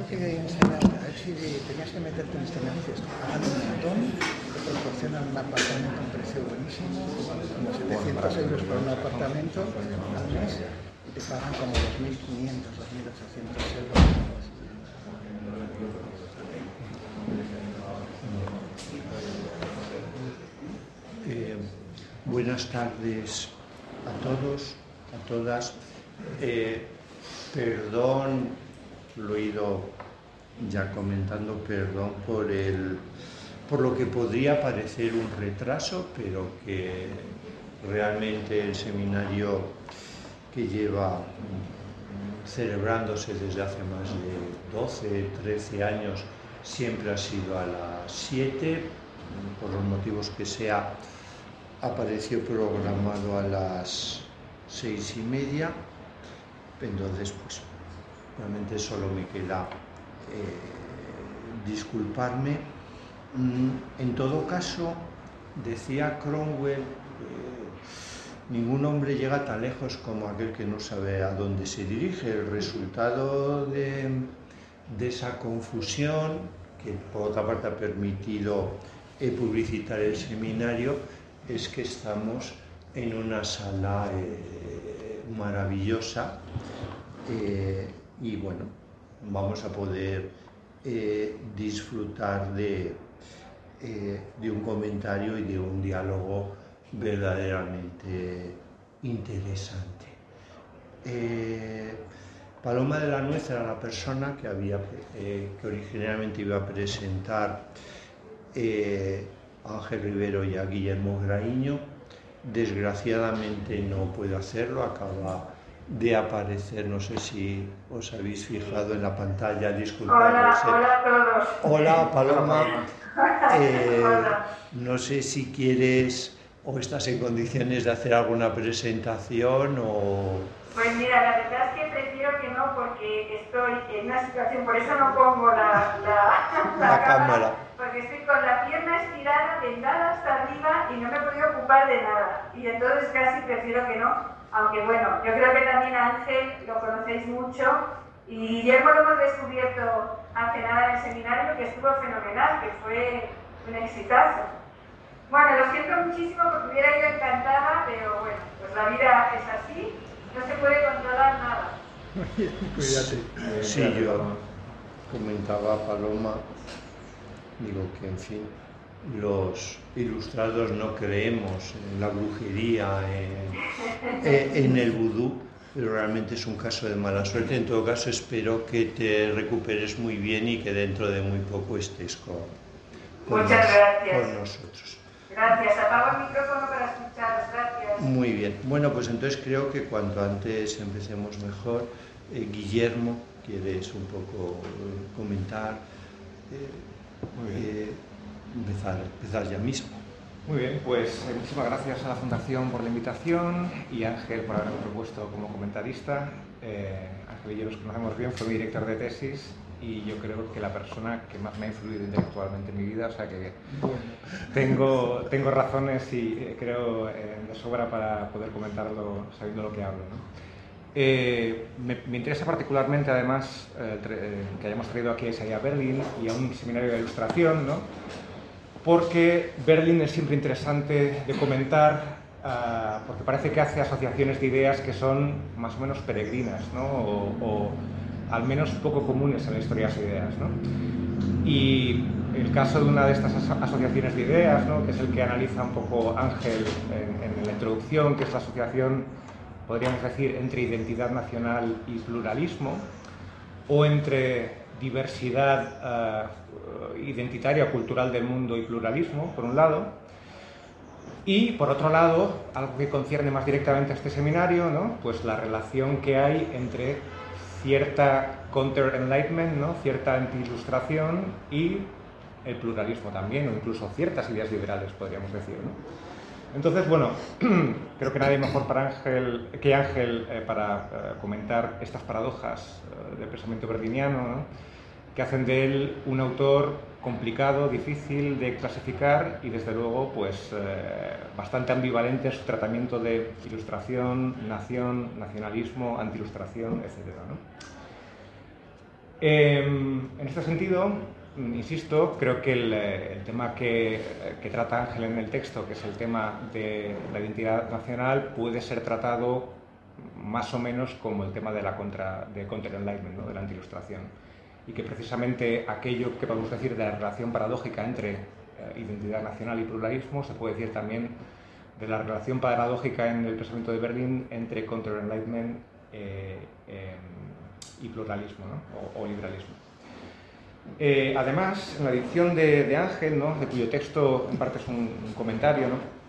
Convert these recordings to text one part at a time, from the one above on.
que enseñar, a ver si tenías que meterte en este negocio, esto pagan un montón, te proporcionan un apartamento a un precio buenísimo, como 700 euros por un apartamento al mes, y te pagan como 2.500, 2.800 euros. Buenas tardes a todos, a todas. Perdón, lo he ido ya comentando, perdón por lo que podría parecer un retraso, pero que realmente el seminario que lleva celebrándose desde hace más de 12, 13 años siempre ha sido a las 7, por los motivos que sea, apareció programado a las 6:30, entonces pues realmente solo me queda disculparme. En todo caso, decía Cromwell, ningún hombre llega tan lejos como aquel que no sabe a dónde se dirige. El resultado de esa confusión, que por otra parte ha permitido publicitar el seminario, es que estamos en una sala maravillosa y bueno, vamos a poder disfrutar de un comentario y de un diálogo verdaderamente interesante. Paloma de la Nuez era la persona que originalmente iba a presentar a Ángel Rivero y a Guillermo Graíño. Desgraciadamente no puedo hacerlo, acaba de aparecer, no sé si os habéis fijado en la pantalla, disculpad. Hola a todos. Hola Paloma, Hola. No sé si quieres o estás en condiciones de hacer alguna presentación o... Pues mira, la verdad es que prefiero que no, porque estoy en una situación, por eso no pongo la cámara, porque estoy con la pierna estirada, tendada hasta arriba y no me he podido ocupar de nada. Y entonces casi prefiero que no, aunque bueno, yo creo que también a Ángel lo conocéis mucho y Guillermo lo hemos descubierto hace nada en el seminario, que estuvo fenomenal, que fue un exitazo. Bueno, lo siento muchísimo porque hubiera ido encantada, pero bueno, pues la vida es así. No se puede controlar nada. Cuídate. Sí, yo comentaba a Paloma, digo que en fin, los ilustrados no creemos en la brujería, en el vudú, pero realmente es un caso de mala suerte. En todo caso, espero que te recuperes muy bien y que dentro de muy poco estés con nosotros. Gracias. Apago el micrófono para escucharos. Gracias. Muy bien. Bueno, pues entonces creo que cuanto antes empecemos mejor. Guillermo, ¿quieres un poco comentar? Empezar ya mismo. Muy bien, pues muchísimas gracias a la Fundación por la invitación y a Ángel por haberme propuesto como comentarista. Ángel y yo nos conocemos bien, fue mi director de tesis y yo creo que la persona que más me ha influido intelectualmente en mi vida, o sea que tengo razones y creo de sobra para poder comentarlo sabiendo lo que hablo, ¿no? Me interesa particularmente además que hayamos traído aquí a Isaiah Berlin y a un seminario de ilustración, ¿no? Porque Berlin es siempre interesante de comentar, porque parece que hace asociaciones de ideas que son más o menos peregrinas, ¿no? o al menos poco comunes en la historia de las ideas, ¿no? Y el caso de una de estas asociaciones de ideas, ¿no? Que es el que analiza un poco Ángel en la introducción, que es la asociación, podríamos decir, entre identidad nacional y pluralismo, o entre diversidad identitaria o cultural del mundo y pluralismo, por un lado, y por otro lado, algo que concierne más directamente a este seminario, ¿no? Pues la relación que hay entre cierta counter-enlightenment, ¿no? Cierta anti-ilustración y el pluralismo también, o incluso ciertas ideas liberales, podríamos decir, ¿no? Entonces, bueno, creo que nadie mejor que Ángel para comentar estas paradojas del pensamiento berliniano, ¿no? Que hacen de él un autor complicado, difícil de clasificar y desde luego pues bastante ambivalente en su tratamiento de ilustración, nación, nacionalismo, anti-ilustración, etc., ¿no? En este sentido, insisto, creo que el tema que trata Ángel en el texto, que es el tema de la identidad nacional, puede ser tratado más o menos como el tema de Counter-Enlightenment, ¿no? De la anti-ilustración, y que precisamente aquello que podemos decir de la relación paradójica entre identidad nacional y pluralismo se puede decir también de la relación paradójica en el pensamiento de Berlín entre Counter-Enlightenment y pluralismo, ¿no? o liberalismo. Además, en la edición de Ángel, ¿no? De cuyo texto en parte es un comentario, ¿no?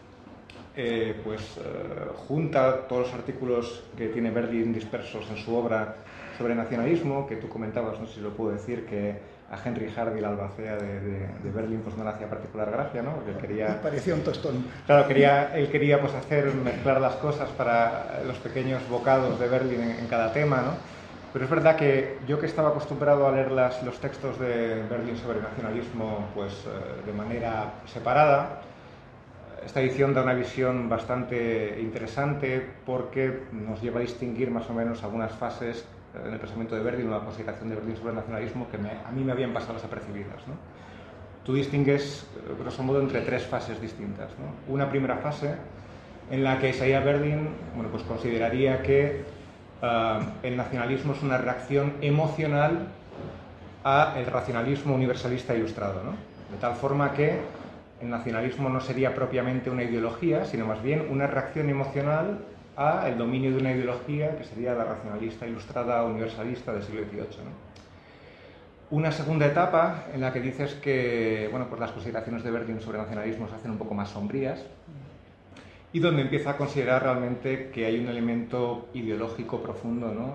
Junta todos los artículos que tiene Berlín dispersos en su obra sobre nacionalismo, que tú comentabas, no sé si lo puedo decir, que a Henry Hardy, la albacea de Berlín, pues no le hacía particular gracia, ¿no? Porque él quería... Me parecía un tostón. Claro, él quería pues mezclar las cosas para los pequeños bocados de Berlín en cada tema, ¿no? Pero es verdad que yo, que estaba acostumbrado a leer los textos de Berlín sobre nacionalismo pues, de manera separada, esta edición da una visión bastante interesante porque nos lleva a distinguir más o menos algunas fases en el pensamiento de Berlín, una consideración de Berlín sobre el nacionalismo que a mí me habían pasado desapercibidas, ¿no? Tú distingues, grosso modo, entre tres fases distintas, ¿no? Una primera fase en la que Isaiah Berlin, bueno, pues consideraría que el nacionalismo es una reacción emocional al racionalismo universalista ilustrado, ¿no? De tal forma que el nacionalismo no sería propiamente una ideología, sino más bien una reacción emocional al dominio de una ideología que sería la racionalista ilustrada universalista del siglo XVIII, ¿no? Una segunda etapa en la que dices que, bueno, pues las consideraciones de Berlin sobre nacionalismo se hacen un poco más sombrías, y donde empieza a considerar realmente que hay un elemento ideológico profundo, ¿no?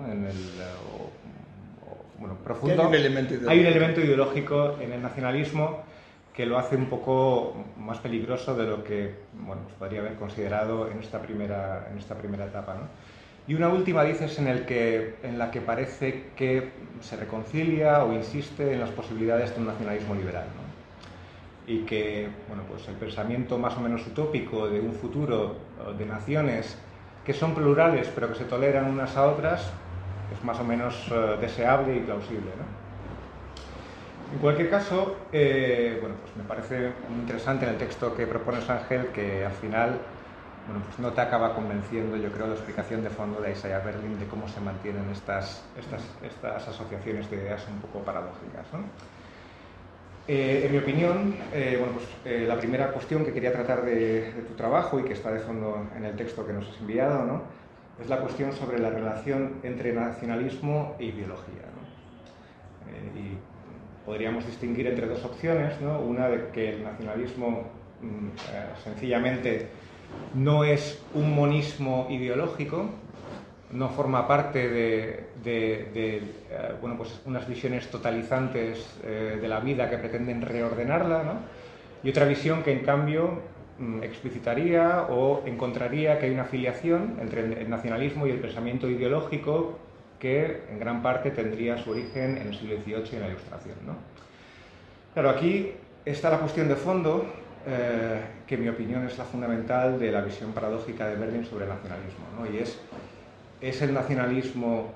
Profundo. Hay un elemento ideológico en el nacionalismo que lo hace un poco más peligroso de lo que, bueno, pues podría haber considerado en esta primera etapa, ¿no? Y una última, dices, en la que parece que se reconcilia o insiste en las posibilidades de un nacionalismo liberal, ¿no? Y que, bueno, pues el pensamiento más o menos utópico de un futuro de naciones que son plurales pero que se toleran unas a otras es más o menos deseable y plausible, ¿no? En cualquier caso, bueno, pues me parece muy interesante en el texto que propones, Ángel, que al final, bueno, pues no te acaba convenciendo, yo creo, la explicación de fondo de Isaiah Berlin de cómo se mantienen estas asociaciones de ideas un poco paradójicas, ¿no? En mi opinión, bueno, pues, la primera cuestión que quería tratar de tu trabajo y que está de fondo en el texto que nos has enviado, ¿no? Es la cuestión sobre la relación entre nacionalismo e ideología, ¿no? Y podríamos distinguir entre dos opciones, ¿no? Una de que el nacionalismo sencillamente no es un monismo ideológico, no forma parte de bueno, pues unas visiones totalizantes de la vida que pretenden reordenarla, ¿no? Y otra visión que en cambio explicitaría o encontraría que hay una afiliación entre el nacionalismo y el pensamiento ideológico que en gran parte tendría su origen en el siglo XVIII y en la Ilustración, ¿no? Claro, aquí está la cuestión de fondo, que en mi opinión es la fundamental de la visión paradójica de Berlin sobre el nacionalismo, ¿no? Y ¿es el nacionalismo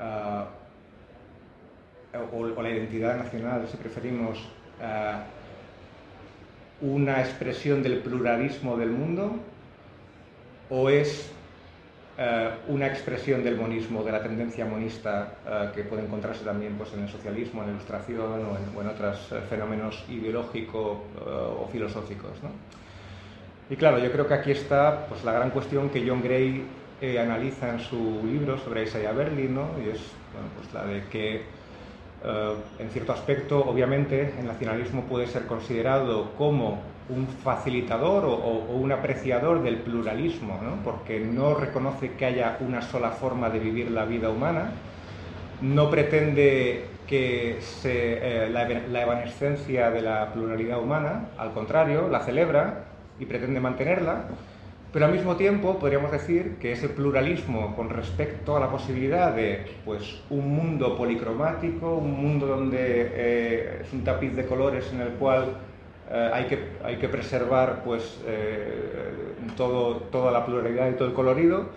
o la identidad nacional, si preferimos, una expresión del pluralismo del mundo, o es una expresión del monismo, de la tendencia monista que puede encontrarse también pues, en el socialismo, en la Ilustración o en otros fenómenos ideológicos o filosóficos, ¿no? Y claro, yo creo que aquí está pues, la gran cuestión que John Gray analiza en su libro sobre Isaiah Berlin, ¿no? Y es bueno, pues la de que en cierto aspecto, obviamente, el nacionalismo puede ser considerado como un facilitador o un apreciador del pluralismo, ¿no? Porque no reconoce que haya una sola forma de vivir la vida humana, no pretende que la evanescencia de la pluralidad humana, al contrario, la celebra y pretende mantenerla, pero al mismo tiempo podríamos decir que ese pluralismo con respecto a la posibilidad de pues, un mundo policromático, un mundo donde es un tapiz de colores en el cual hay que preservar pues, toda la pluralidad y todo el colorido,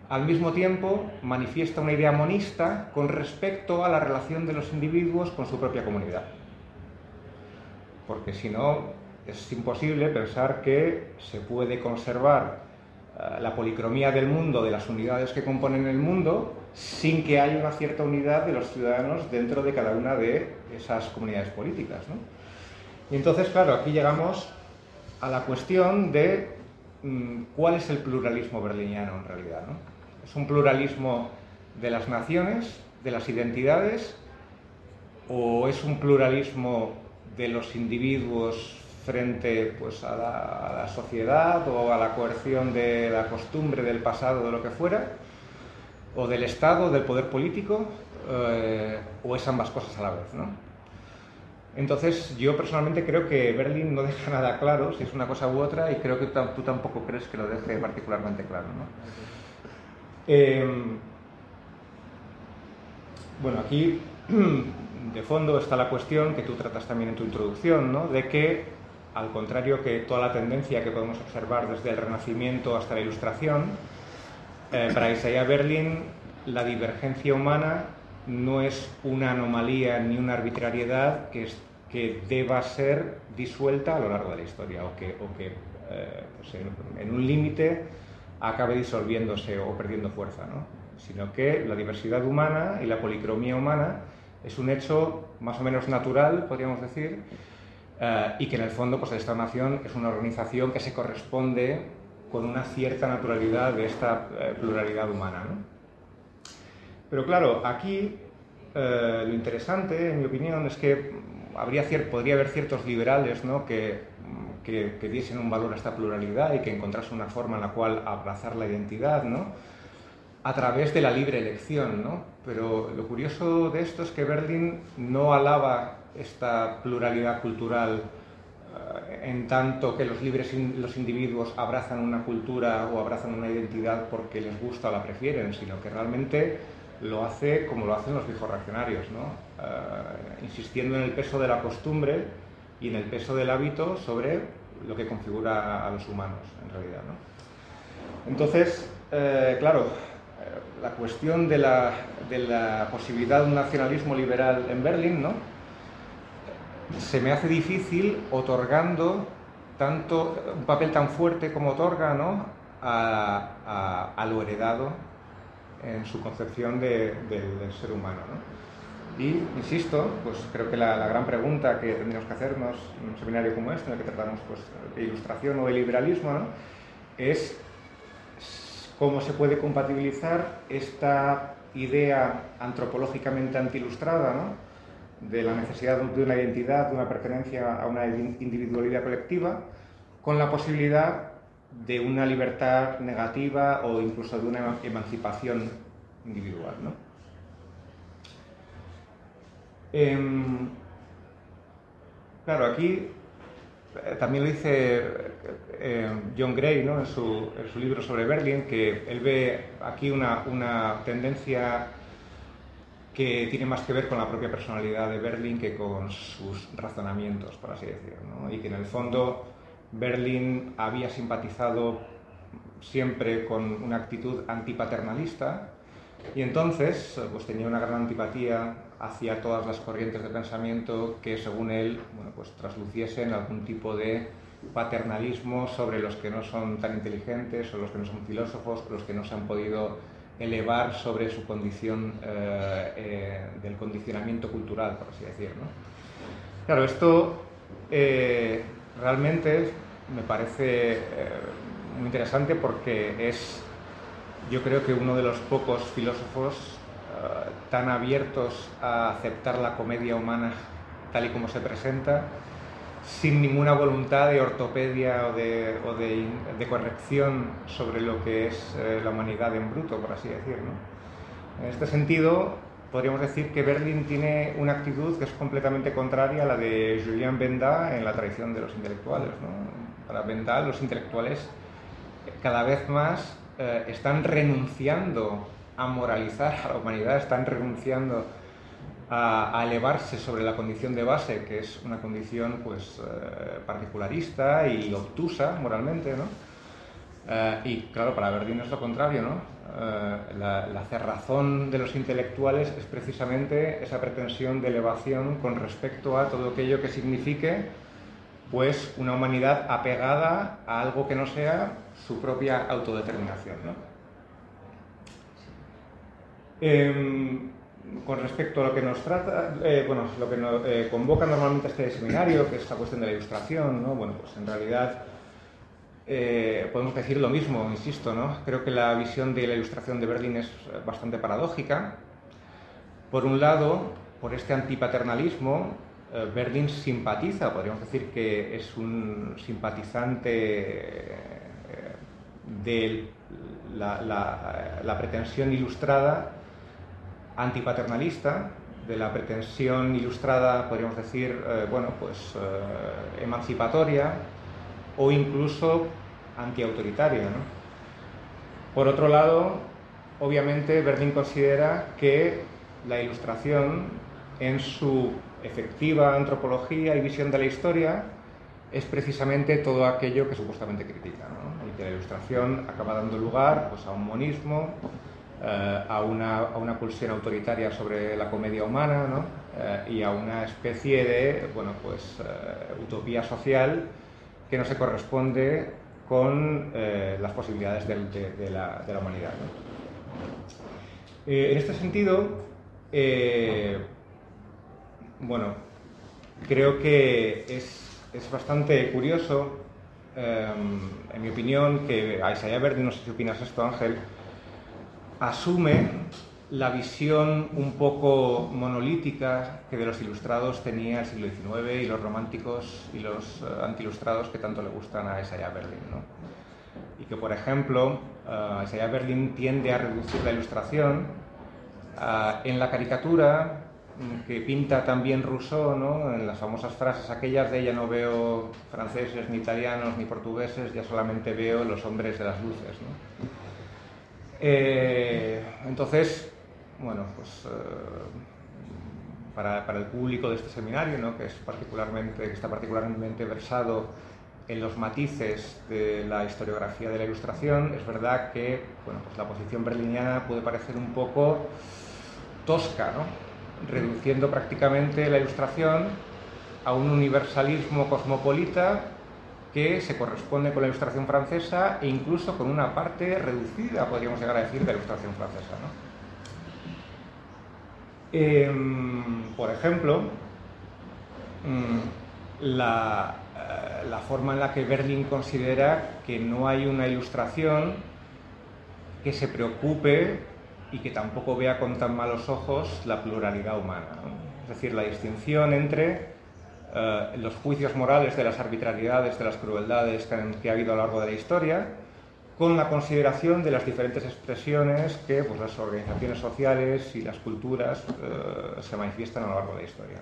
al mismo tiempo manifiesta una idea monista con respecto a la relación de los individuos con su propia comunidad. Porque si no, es imposible pensar que se puede conservar la policromía del mundo, de las unidades que componen el mundo, sin que haya una cierta unidad de los ciudadanos dentro de cada una de esas comunidades políticas, ¿no? Y entonces, claro, aquí llegamos a la cuestión de cuál es el pluralismo berliniano en realidad, ¿no? ¿Es un pluralismo de las naciones, de las identidades, o es un pluralismo de los individuos frente, pues, a la sociedad o a la coerción de la costumbre, del pasado, de lo que fuera, o del Estado, del poder político, o es ambas cosas a la vez, ¿no? Entonces, yo personalmente creo que Berlín no deja nada claro si es una cosa u otra, y creo que tú tampoco crees que lo deje particularmente claro, ¿no? Bueno, aquí de fondo está la cuestión que tú tratas también en tu introducción, ¿no? De que, al contrario que toda la tendencia que podemos observar desde el Renacimiento hasta la Ilustración, para Isaiah Berlin la divergencia humana no es una anomalía ni una arbitrariedad que deba ser disuelta a lo largo de la historia, o que pues en un límite acabe disolviéndose o perdiendo fuerza, ¿no? Sino que la diversidad humana y la policromía humana es un hecho más o menos natural, podríamos decir, y que en el fondo, pues, el Estado-Nación es una organización que se corresponde con una cierta naturalidad de esta pluralidad humana, ¿no? Pero claro, aquí lo interesante, en mi opinión, es que podría haber ciertos liberales, ¿no?, que diesen un valor a esta pluralidad y que encontrasen una forma en la cual abrazar la identidad, ¿no?, a través de la libre elección, ¿no? Pero lo curioso de esto es que Berlin no alaba esta pluralidad cultural en tanto que los individuos abrazan una cultura o abrazan una identidad porque les gusta o la prefieren, sino que realmente lo hace como lo hacen los viejos reaccionarios, ¿no? Insistiendo en el peso de la costumbre y en el peso del hábito sobre lo que configura a los humanos, en realidad, ¿no? Entonces, claro, la cuestión de la posibilidad de un nacionalismo liberal en Berlín, ¿no?, se me hace difícil otorgando un papel tan fuerte como otorga, ¿no?, a lo heredado en su concepción del ser humano, ¿no? Y, insisto, pues creo que la gran pregunta que tendríamos que hacernos en un seminario como este, en el que tratamos, pues, de ilustración o de liberalismo, ¿no?, es cómo se puede compatibilizar esta idea antropológicamente antiilustrada, ¿no?, de la necesidad de una identidad, de una pertenencia a una individualidad colectiva, con la posibilidad de una libertad negativa o incluso de una emancipación individual, ¿no? Claro, aquí también lo dice John Gray, ¿no?, en su libro sobre Berlín, que él ve aquí una tendencia que tiene más que ver con la propia personalidad de Berlín que con sus razonamientos, por así decirlo, ¿no? Y que en el fondo Berlín había simpatizado siempre con una actitud antipaternalista y entonces, pues, tenía una gran antipatía hacia todas las corrientes de pensamiento que, según él, bueno, pues trasluciesen algún tipo de paternalismo sobre los que no son tan inteligentes o los que no son filósofos o los que no se han podido elevar sobre su condición del condicionamiento cultural, por así decir, ¿no? Claro, esto realmente me parece muy interesante porque es, yo creo que uno de los pocos filósofos tan abiertos a aceptar la comedia humana tal y como se presenta, sin ninguna voluntad de ortopedia o de corrección sobre lo que es la humanidad en bruto, por así decir, ¿no? En este sentido, podríamos decir que Berlín tiene una actitud que es completamente contraria a la de Julien Benda en la tradición de los intelectuales, ¿no? Para Benda, los intelectuales cada vez más están renunciando a moralizar a la humanidad, están renunciando a elevarse sobre la condición de base, que es una condición, pues, particularista y obtusa moralmente, ¿no? Y claro, para Berdin es lo contrario, ¿no? La cerrazón de los intelectuales es precisamente esa pretensión de elevación con respecto a todo aquello que signifique pues una humanidad apegada a algo que no sea su propia autodeterminación, ¿no? Con respecto a lo que nos trata, lo que nos convoca normalmente a este seminario, que es la cuestión de la ilustración, ¿no? Bueno, pues en realidad podemos decir lo mismo, insisto, ¿no? Creo que la visión de la ilustración de Berdin es bastante paradójica. Por un lado, por este antipaternalismo, Berdin simpatiza, podríamos decir que es un simpatizante de la pretensión ilustrada antipaternalista, de la pretensión ilustrada, podríamos decir, emancipatoria, o incluso antiautoritaria, ¿no? Por otro lado, obviamente, Berdin considera que la ilustración, en su efectiva antropología y visión de la historia, es precisamente todo aquello que supuestamente critica, ¿no? Y que la ilustración acaba dando lugar pues, a un monismo, a una pulsión autoritaria sobre la comedia humana, ¿no? Y a una especie de utopía social que no se corresponde con las posibilidades de la humanidad, ¿no? En este sentido, creo que es bastante curioso, en mi opinión, que Isaiah Berdin, no sé si opinas esto, Ángel, asume la visión un poco monolítica que de los ilustrados tenía el siglo XIX y los románticos y los antiilustrados que tanto le gustan a Isaiah Berdin, ¿no? Y que, por ejemplo, Isaiah Berdin tiende a reducir la ilustración en la caricatura que pinta también Rousseau, ¿no? En las famosas frases aquellas de ya no veo franceses, ni italianos, ni portugueses, ya solamente veo los hombres de las luces, ¿no? Entonces, para el público de este seminario, ¿no? que está particularmente versado en los matices de la historiografía de la ilustración, es verdad que la posición berliniana puede parecer un poco tosca, ¿no? Reduciendo prácticamente la ilustración a un universalismo cosmopolita que se corresponde con la ilustración francesa e incluso con una parte reducida, podríamos llegar a decir, de la ilustración francesa, ¿no? Por ejemplo, la forma en la que Berdin considera que no hay una ilustración que se preocupe y que tampoco vea con tan malos ojos la pluralidad humana, ¿no? Es decir, la distinción entre los juicios morales de las arbitrariedades, de las crueldades que ha habido a lo largo de la historia, con la consideración de las diferentes expresiones que las organizaciones sociales y las culturas se manifiestan a lo largo de la historia,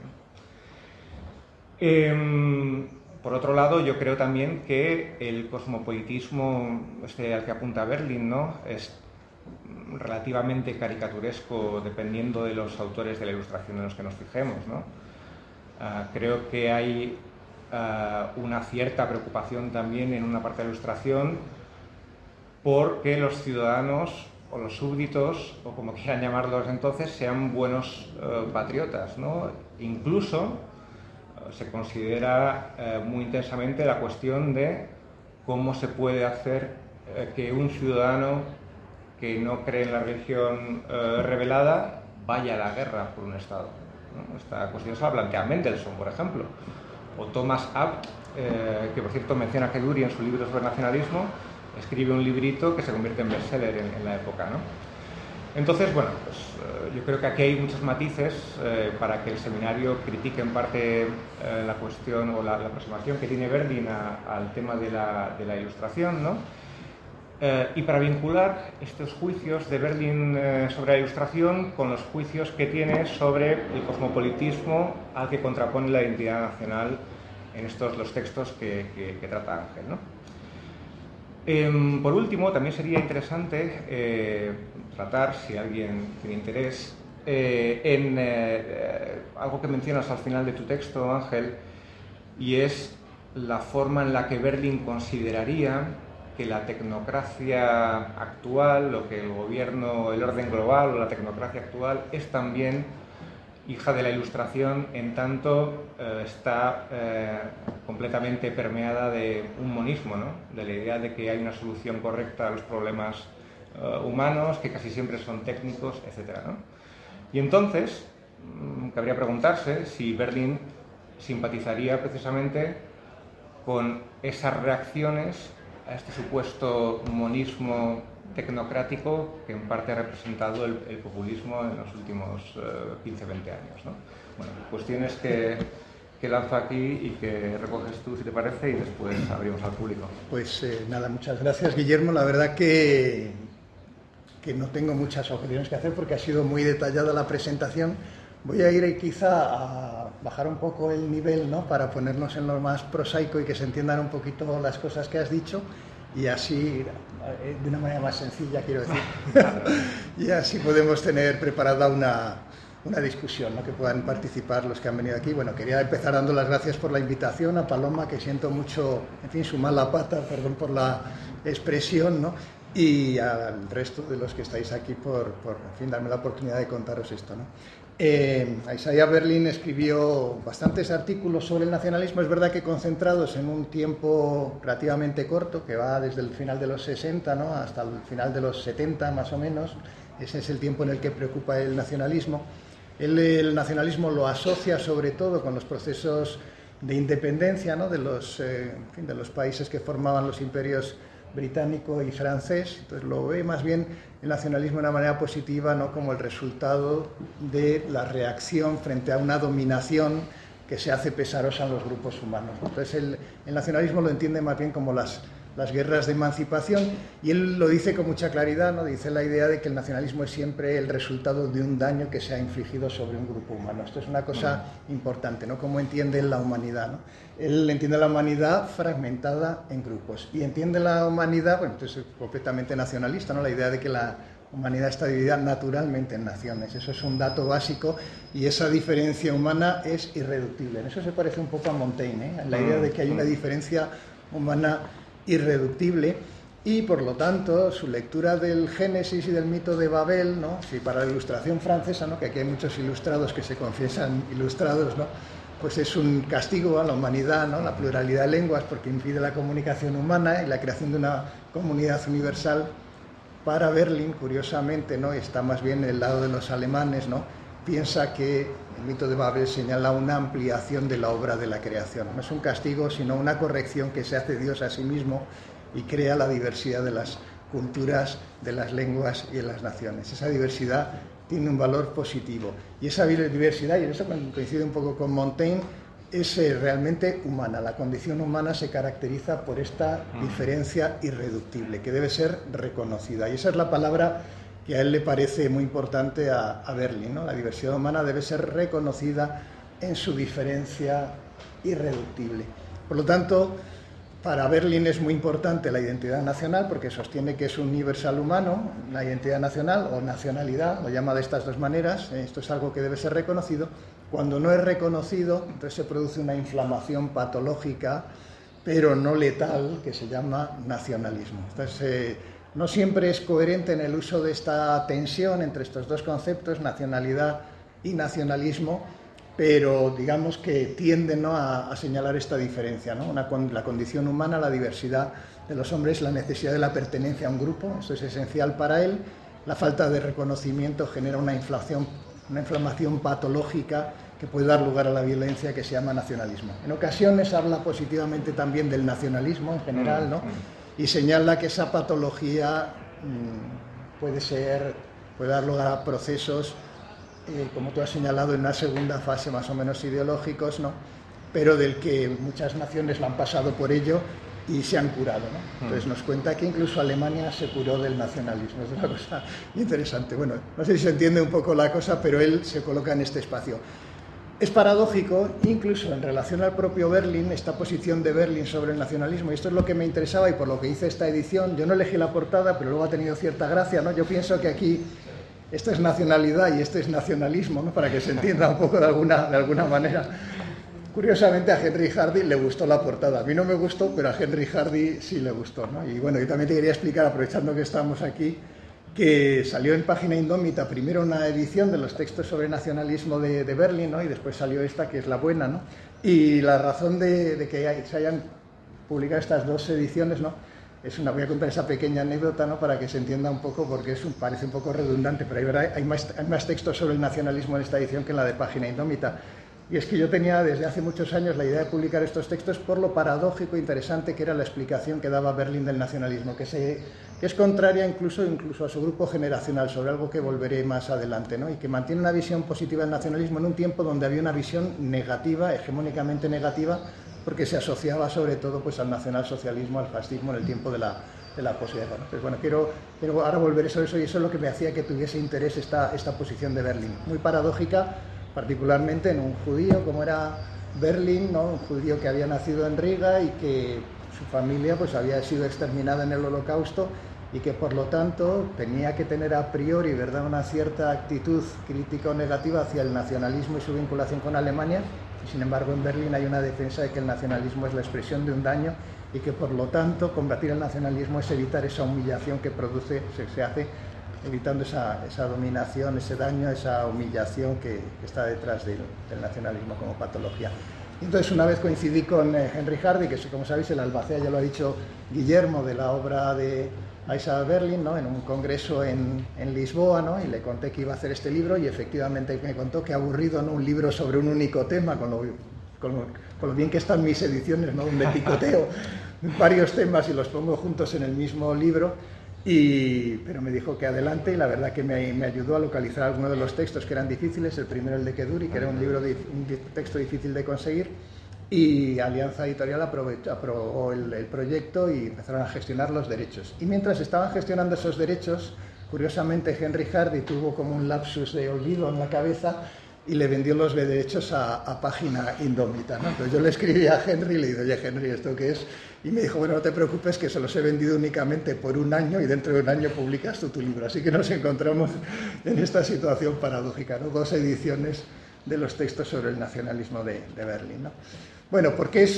¿no? Por otro lado, yo creo también que el cosmopolitismo al que apunta Berdin, ¿no? es relativamente caricaturesco dependiendo de los autores de la ilustración en los que nos fijemos, ¿no? Creo que hay una cierta preocupación también en una parte de la ilustración porque los ciudadanos o los súbditos, o como quieran llamarlos entonces, sean buenos patriotas, ¿no? Incluso se considera muy intensamente la cuestión de cómo se puede hacer que un ciudadano que no cree en la religión revelada vaya a la guerra por un Estado, ¿no? Esta cuestión se la plantea Mendelssohn, por ejemplo, o Thomas Abt, que por cierto menciona que Dury en su libro sobre nacionalismo escribe un librito que se convierte en bestseller en la época, ¿no? Entonces, yo creo que aquí hay muchos matices para que el seminario critique en parte la cuestión o la aproximación que tiene Berdin al tema de la ilustración, ¿no? Y para vincular estos juicios de Berdin sobre la ilustración con los juicios que tiene sobre el cosmopolitismo al que contrapone la identidad nacional en los textos que trata Ángel, ¿no? Por último, también sería interesante tratar, si alguien tiene interés, en algo que mencionas al final de tu texto, Ángel, y es la forma en la que Berdin consideraría que la tecnocracia actual, o que el gobierno, el orden global o la tecnocracia actual es también hija de la Ilustración, en tanto está completamente permeada de un monismo, ¿no? De la idea de que hay una solución correcta a los problemas humanos, que casi siempre son técnicos, etc., ¿no? Y entonces, cabría preguntarse si Berlin simpatizaría precisamente con esas reacciones a este supuesto monismo tecnocrático que en parte ha representado el populismo en los últimos 15-20 años, ¿no? Bueno, cuestiones que lanzo aquí y que recoges tú, si te parece, y después abrimos al público. Pues nada, muchas gracias, Guillermo. La verdad que no tengo muchas objeciones que hacer porque ha sido muy detallada la presentación. Voy a ir quizá a bajar un poco el nivel, ¿no?, para ponernos en lo más prosaico y que se entiendan un poquito las cosas que has dicho, y así, de una manera más sencilla, quiero decir, y así podemos tener preparada una discusión, ¿no?, que puedan participar los que han venido aquí. Bueno, quería empezar dando las gracias por la invitación a Paloma, que siento mucho, en fin, su mala pata, perdón por la expresión, ¿no?, y al resto de los que estáis aquí por en fin, darme la oportunidad de contaros esto, ¿no? Isaiah Berlin escribió bastantes artículos sobre el nacionalismo, es verdad que concentrados en un tiempo relativamente corto, que va desde el final de los 60, ¿no?, hasta el final de los 70 más o menos. Ese es el tiempo en el que preocupa el nacionalismo. Él el nacionalismo lo asocia sobre todo con los procesos de independencia, ¿no?, de los países que formaban los imperios británico y francés. Entonces lo ve más bien el nacionalismo de una manera positiva, ¿no?, como el resultado de la reacción frente a una dominación que se hace pesarosa en los grupos humanos. Entonces el nacionalismo lo entiende más bien como las guerras de emancipación, y él lo dice con mucha claridad, ¿no? Dice la idea de que el nacionalismo es siempre el resultado de un daño que se ha infligido sobre un grupo humano. Esto es una cosa importante, ¿no?, cómo entiende la humanidad, ¿no? Él entiende la humanidad fragmentada en grupos, y entiende la humanidad, bueno, entonces es completamente nacionalista, ¿no?, la idea de que la humanidad está dividida naturalmente en naciones. Eso es un dato básico, y esa diferencia humana es irreductible. En eso se parece un poco a Montaigne, ¿eh?, la idea de que hay una diferencia humana irreductible, y por lo tanto su lectura del Génesis y del mito de Babel, ¿no?, si para la Ilustración francesa, ¿no?, que aquí hay muchos ilustrados que se confiesan ilustrados, ¿no?, pues es un castigo a la humanidad, ¿no?, la pluralidad de lenguas, porque impide la comunicación humana y la creación de una comunidad universal. Para Berlin, curiosamente, ¿no?, está más bien en el lado de los alemanes, ¿no?, piensa que el mito de Babel señala una ampliación de la obra de la creación. No es un castigo, sino una corrección que se hace Dios a sí mismo y crea la diversidad de las culturas, de las lenguas y de las naciones. Esa diversidad tiene un valor positivo, y esa diversidad, y en eso coincide un poco con Montaigne, es realmente humana. La condición humana se caracteriza por esta diferencia irreductible, que debe ser reconocida, y esa es la palabra que a él le parece muy importante a Berlin, ¿no? La diversidad humana debe ser reconocida en su diferencia irreductible. Por lo tanto, para Berlin es muy importante la identidad nacional, porque sostiene que es un universal humano, la identidad nacional o nacionalidad, lo llama de estas dos maneras. Esto es algo que debe ser reconocido. Cuando no es reconocido, entonces se produce una inflamación patológica, pero no letal, que se llama nacionalismo. Entonces, no siempre es coherente en el uso de esta tensión entre estos dos conceptos, nacionalidad y nacionalismo, pero digamos que tienden, ¿no?, a señalar esta diferencia, ¿no? La condición humana, la diversidad de los hombres, la necesidad de la pertenencia a un grupo, esto es esencial para él. La falta de reconocimiento genera una inflamación patológica que puede dar lugar a la violencia, que se llama nacionalismo. En ocasiones habla positivamente también del nacionalismo en general, ¿no?, y señala que esa patología puede dar lugar a procesos, como tú has señalado, en una segunda fase más o menos ideológicos, ¿no?, pero del que muchas naciones lo han pasado por ello y se han curado, ¿no? Entonces nos cuenta que incluso Alemania se curó del nacionalismo. Es una cosa interesante. Bueno, no sé si se entiende un poco la cosa, pero él se coloca en este espacio. Es paradójico, incluso en relación al propio Berlin, esta posición de Berlin sobre el nacionalismo, y esto es lo que me interesaba y por lo que hice esta edición. Yo no elegí la portada, pero luego ha tenido cierta gracia, ¿no? Yo pienso que aquí esto es nacionalidad y esto es nacionalismo, ¿no?, para que se entienda un poco de alguna manera. Curiosamente a Henry Hardy le gustó la portada. A mí no me gustó, pero a Henry Hardy sí le gustó, ¿no? Y bueno, yo también te quería explicar, aprovechando que estamos aquí, que salió en Página Indómita primero una edición de los textos sobre nacionalismo de Berlín, ¿no? Y después salió esta, que es la buena, ¿no? Y la razón de que se hayan publicado estas dos ediciones, ¿no? Voy a contar esa pequeña anécdota, ¿no? Para que se entienda un poco, porque parece un poco redundante, pero hay más textos sobre el nacionalismo en esta edición que en la de Página Indómita. Y es que yo tenía desde hace muchos años la idea de publicar estos textos por lo paradójico e interesante que era la explicación que daba Berlín del nacionalismo, que es contraria incluso a su grupo generacional, sobre algo que volveré más adelante, ¿no? Y que mantiene una visión positiva del nacionalismo en un tiempo donde había una visión negativa, hegemónicamente negativa, porque se asociaba sobre todo pues, al nacionalsocialismo, al fascismo en el tiempo de la posguerra, ¿no? Entonces, bueno, quiero ahora volver sobre eso, y eso es lo que me hacía que tuviese interés esta posición de Berlín, muy paradójica, particularmente en un judío como era Berlín, ¿no? Un judío que había nacido en Riga y que su familia pues, había sido exterminada en el Holocausto y que por lo tanto tenía que tener a priori, ¿verdad?, una cierta actitud crítica o negativa hacia el nacionalismo y su vinculación con Alemania, y sin embargo en Berlín hay una defensa de que el nacionalismo es la expresión de un daño y que por lo tanto combatir el nacionalismo es evitar esa humillación que produce, se hace evitando esa dominación, ese daño, esa humillación que está detrás del nacionalismo como patología. Entonces, una vez coincidí con Henry Hardy, que como sabéis el albacea, ya lo ha dicho Guillermo, de la obra de Asa Berlin, ¿no? En un congreso en Lisboa, ¿no? Y le conté que iba a hacer este libro y efectivamente me contó que aburrido, ¿no? Un libro sobre un único tema, con lo bien que están mis ediciones, ¿no? Donde picoteo varios temas y los pongo juntos en el mismo libro. Pero me dijo que adelante, y la verdad que me ayudó a localizar algunos de los textos que eran difíciles. El primero, el de Keduri, que era un texto difícil de conseguir, y Alianza Editorial aprobó el proyecto y empezaron a gestionar los derechos. Y mientras estaban gestionando esos derechos, curiosamente Henry Hardy tuvo como un lapsus de olvido en la cabeza y le vendió los derechos a Página Indómita, ¿no? Entonces yo le escribí a Henry y le dije, oye Henry, ¿esto qué es? Y me dijo, bueno, no te preocupes, que se los he vendido únicamente por un año y dentro de un año publicas tu libro. Así que nos encontramos en esta situación paradójica, ¿no? Dos ediciones de los textos sobre el nacionalismo de Berlín, ¿no? Bueno, ¿por qué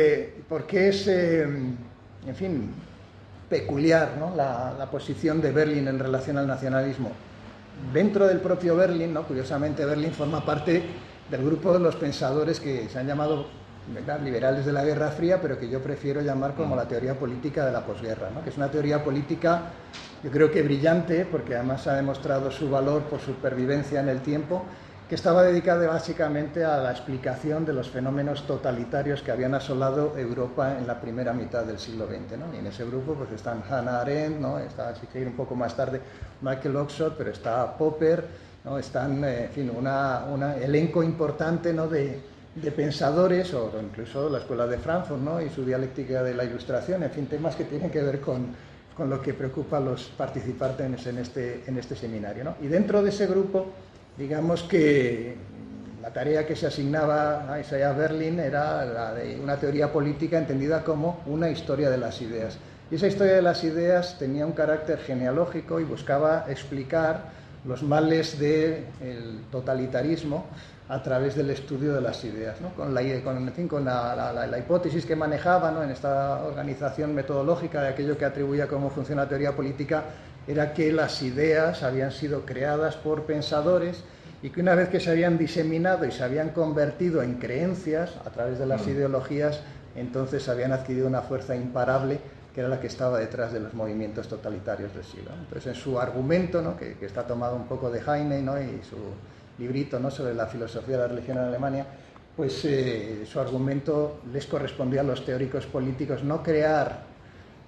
es en fin, peculiar, ¿no? la posición de Berlín en relación al nacionalismo? Dentro del propio Berlín, ¿no? Curiosamente, Berlín forma parte del grupo de los pensadores que se han llamado, ¿verdad?, liberales de la Guerra Fría, pero que yo prefiero llamar como la teoría política de la posguerra, ¿no? Que es una teoría política, yo creo que brillante, porque además ha demostrado su valor por su pervivencia en el tiempo, que estaba dedicada básicamente a la explicación de los fenómenos totalitarios que habían asolado Europa en la primera mitad del siglo XX, ¿no? Y en ese grupo pues están Hannah Arendt, ¿no? Está, si quiere ir un poco más tarde, Michael Oxford, pero está Popper, ¿no? Están, en fin, un elenco importante, ¿no? de pensadores, o incluso la Escuela de Frankfurt, ¿no? Y su dialéctica de la Ilustración, en fin, temas que tienen que ver con lo que preocupa a los participantes en este seminario, ¿no? Y dentro de ese grupo, digamos que la tarea que se asignaba a Isaiah Berlin era la de una teoría política entendida como una historia de las ideas. Y esa historia de las ideas tenía un carácter genealógico y buscaba explicar los males del totalitarismo a través del estudio de las ideas, ¿no? Con la hipótesis que manejaba, ¿no? En esta organización metodológica de aquello que atribuía cómo funciona la teoría política, era que las ideas habían sido creadas por pensadores y que una vez que se habían diseminado y se habían convertido en creencias a través de las ideologías, entonces habían adquirido una fuerza imparable que era la que estaba detrás de los movimientos totalitarios del siglo. Entonces, en su argumento, ¿no? que está tomado un poco de Heine, ¿no? Y su librito, ¿no? sobre la filosofía de la religión en Alemania, pues su argumento les correspondía a los teóricos políticos no crear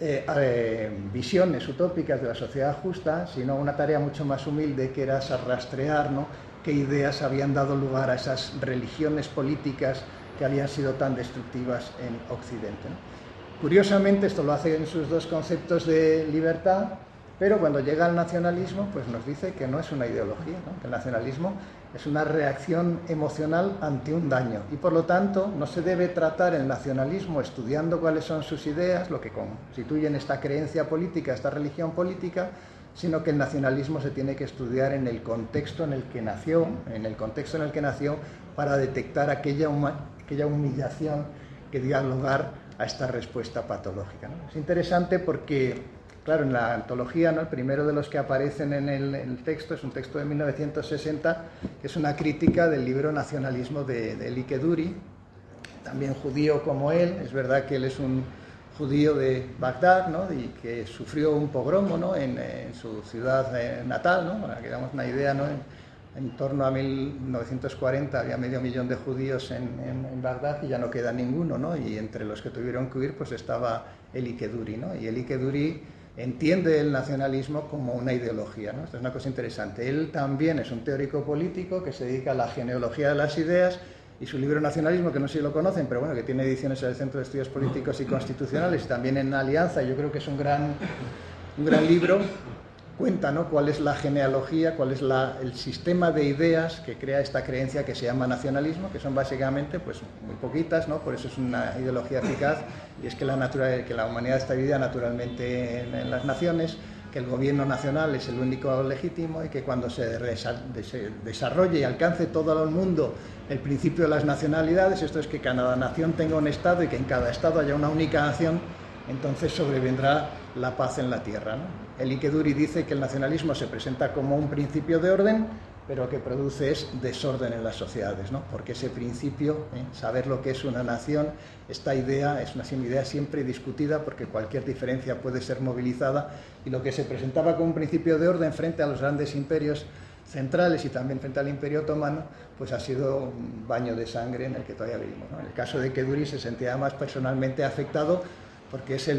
visiones utópicas de la sociedad justa, sino una tarea mucho más humilde, que era rastrear, ¿no? qué ideas habían dado lugar a esas religiones políticas que habían sido tan destructivas en Occidente, ¿no? Curiosamente, esto lo hace en sus dos conceptos de libertad, pero cuando llega al nacionalismo, pues nos dice que no es una ideología, ¿no? Que el nacionalismo es una reacción emocional ante un daño y por lo tanto no se debe tratar el nacionalismo estudiando cuáles son sus ideas, lo que constituyen esta creencia política, esta religión política, sino que el nacionalismo se tiene que estudiar en el contexto en el que nació, para detectar aquella aquella humillación que dio lugar a esta respuesta patológica, ¿no? Es interesante porque, claro, en la antología, ¿no?, el primero de los que aparecen en el texto es un texto de 1960, que es una crítica del libro Nacionalismo de Elie Keduri, también judío como él. Es verdad que él es un judío de Bagdad, ¿no?, y que sufrió un pogromo, ¿no?, en su ciudad natal, ¿no?, para que damos una idea, ¿no?, en torno a 1940 había 500.000 de judíos en Bagdad y ya no queda ninguno, ¿no?, y entre los que tuvieron que huir pues estaba Elie Keduri, ¿no?, y Elie Keduri entiende el nacionalismo como una ideología, ¿no? Esto es una cosa interesante. Él también es un teórico político que se dedica a la genealogía de las ideas, y su libro Nacionalismo, que no sé si lo conocen, pero bueno, que tiene ediciones en el Centro de Estudios Políticos y Constitucionales y también en Alianza, yo creo que es un gran libro. Cuenta, ¿no?, cuál es la genealogía, cuál es el sistema de ideas que crea esta creencia que se llama nacionalismo, que son básicamente pues muy poquitas, ¿no?, por eso es una ideología eficaz, y es que la humanidad está dividida naturalmente en las naciones, que el gobierno nacional es el único legítimo y que cuando se desarrolle y alcance todo el mundo el principio de las nacionalidades, esto es que cada nación tenga un Estado y que en cada Estado haya una única nación, entonces sobrevendrá la paz en la tierra, ¿no? Elie Keduri dice que el nacionalismo se presenta como un principio de orden, pero lo que produce es desorden en las sociedades, ¿no? Porque ese principio, saber lo que es una nación, esta idea es una idea siempre discutida porque cualquier diferencia puede ser movilizada, y lo que se presentaba como un principio de orden frente a los grandes imperios centrales y también frente al Imperio Otomano, pues ha sido un baño de sangre en el que todavía vivimos, ¿no? En el caso de Keduri se sentía más personalmente afectado porque es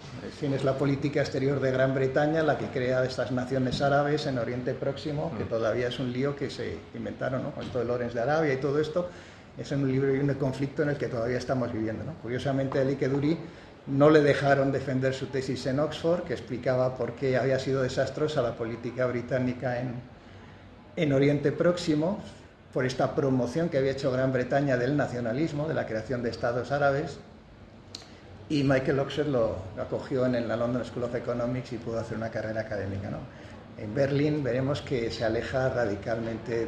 la política exterior de Gran Bretaña la que crea estas naciones árabes en Oriente Próximo, que todavía es un lío que se inventaron, ¿no?, con esto de Lorenz de Arabia y todo esto. Es un libro y un conflicto en el que todavía estamos viviendo, ¿no? Curiosamente, a Elie Keduri no le dejaron defender su tesis en Oxford, que explicaba por qué había sido desastrosa la política británica en Oriente Próximo, por esta promoción que había hecho Gran Bretaña del nacionalismo, de la creación de estados árabes. Y Michael Oxford lo acogió en la London School of Economics y pudo hacer una carrera académica, ¿no? En Berlín veremos que se aleja radicalmente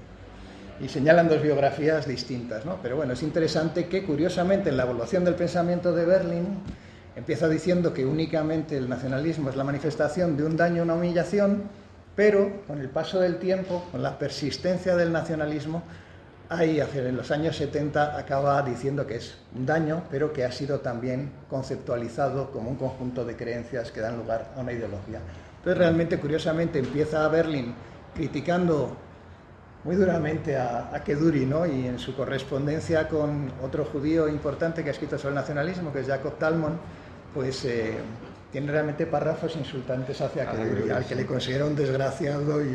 y señalan dos biografías distintas, ¿no? Pero bueno, es interesante que, curiosamente, en la evaluación del pensamiento de Berlín empieza diciendo que únicamente el nacionalismo es la manifestación de un daño, una humillación, pero con el paso del tiempo, con la persistencia del nacionalismo, ahí en los años 70 acaba diciendo que es un daño, pero que ha sido también conceptualizado como un conjunto de creencias que dan lugar a una ideología. Entonces, realmente, curiosamente, empieza Berlín criticando muy duramente a Keduri, ¿no?, y en su correspondencia con otro judío importante que ha escrito sobre el nacionalismo, que es Jacob Talmon, pues tiene realmente párrafos insultantes hacia Keduri, al que le considera un desgraciado y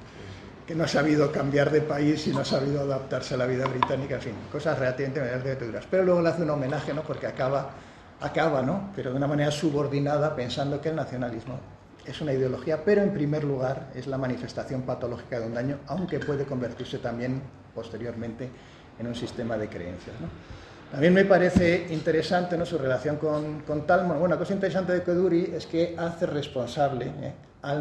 que no ha sabido cambiar de país y no ha sabido adaptarse a la vida británica, en fin, cosas relativamente duras. Pero luego le hace un homenaje, ¿no?, porque acaba, ¿no?, pero de una manera subordinada, pensando que el nacionalismo es una ideología, pero en primer lugar es la manifestación patológica de un daño, aunque puede convertirse también posteriormente en un sistema de creencias, ¿no? También me parece interesante, ¿no?, su relación con Talmon. Bueno, la cosa interesante de Keduri es que hace responsable a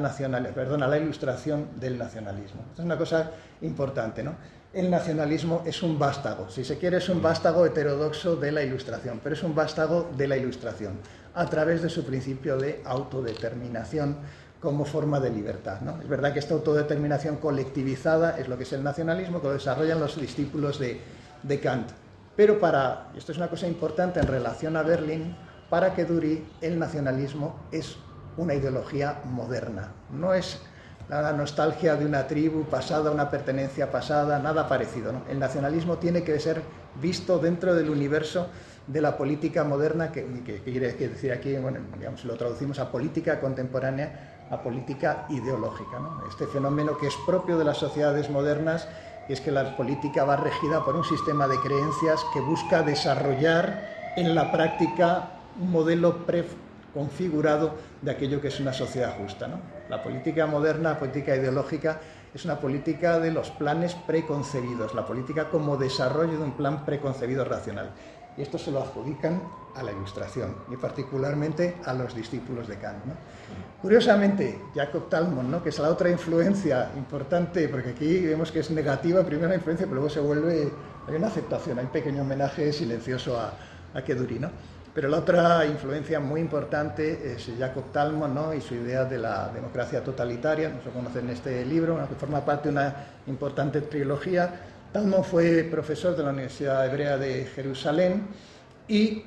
la ilustración del nacionalismo. Esto es una cosa importante, ¿no? El nacionalismo es un vástago, si se quiere es un vástago heterodoxo de la ilustración, pero es un vástago de la ilustración, a través de su principio de autodeterminación como forma de libertad, ¿no? Es verdad que esta autodeterminación colectivizada es lo que es el nacionalismo, que lo desarrollan los discípulos de Kant. Pero esto es una cosa importante en relación a Berlín, para Keduri el nacionalismo es una ideología moderna, no es la nostalgia de una tribu pasada, una pertenencia pasada, nada parecido, ¿no? El nacionalismo tiene que ser visto dentro del universo de la política moderna, que quiere decir aquí, bueno, digamos, lo traducimos a política contemporánea, a política ideológica, ¿no? Este fenómeno que es propio de las sociedades modernas, y es que la política va regida por un sistema de creencias que busca desarrollar en la práctica un modelo preconfigurado de aquello que es una sociedad justa, ¿no? La política moderna, la política ideológica, es una política de los planes preconcebidos, la política como desarrollo de un plan preconcebido racional. Y esto se lo adjudican a la Ilustración, y particularmente a los discípulos de Kant, ¿no? Curiosamente, Jacob Talmon, ¿no?, que es la otra influencia importante, porque aquí vemos que es negativa, primero la influencia, pero luego se vuelve hay una aceptación, hay un pequeño homenaje silencioso a Keduri, ¿no? Pero la otra influencia muy importante es Jacob Talmon, ¿no? Y su idea de la democracia totalitaria, no se conoce en este libro, que forma parte de una importante trilogía. Talmon fue profesor de la Universidad Hebrea de Jerusalén y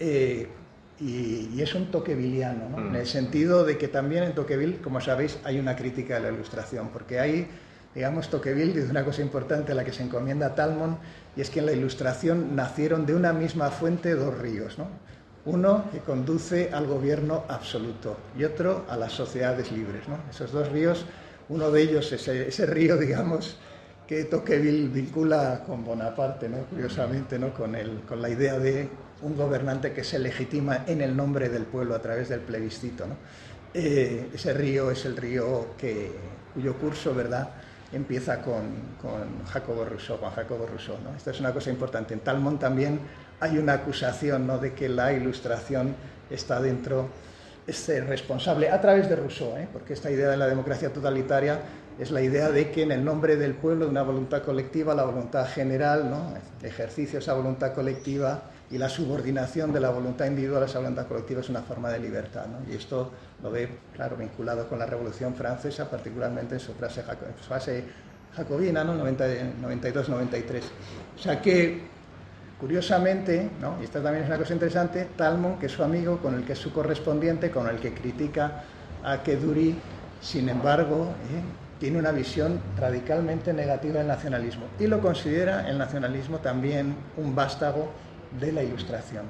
es un tocqueviliano, ¿no? En el sentido de que también en Tocqueville, como sabéis, hay una crítica de la Ilustración, porque hay, digamos, Tocqueville dice una cosa importante a la que se encomienda Talmon, y es que en la Ilustración nacieron de una misma fuente dos ríos, ¿no? Uno que conduce al gobierno absoluto y otro a las sociedades libres, ¿no? Esos dos ríos, uno de ellos es ese río, digamos, que Tocqueville vincula con Bonaparte, ¿no? Curiosamente, ¿no? Con la idea de un gobernante que se legitima en el nombre del pueblo a través del plebiscito, ¿no? Ese río es el río cuyo curso, ¿verdad?, empieza con Jacobo Rousseau, Juan Jacobo Rousseau, ¿no? Esta es una cosa importante. En Talmon también hay una acusación, ¿no?, de que la Ilustración está dentro, es responsable, a través de Rousseau, porque esta idea de la democracia totalitaria es la idea de que en el nombre del pueblo, de una voluntad colectiva, la voluntad general, ¿no?, el ejercicio de esa voluntad colectiva y la subordinación de la voluntad individual a esa voluntad colectiva es una forma de libertad, ¿no? Y esto lo ve, claro, vinculado con la Revolución Francesa, particularmente en su fase jacobina, ¿no? 92-93. O sea que, curiosamente, ¿no?, y esta también es una cosa interesante, Talmon, que es su amigo, con el que es su correspondiente, con el que critica a Keduri, sin embargo, tiene una visión radicalmente negativa del nacionalismo y lo considera el nacionalismo también un vástago de la Ilustración.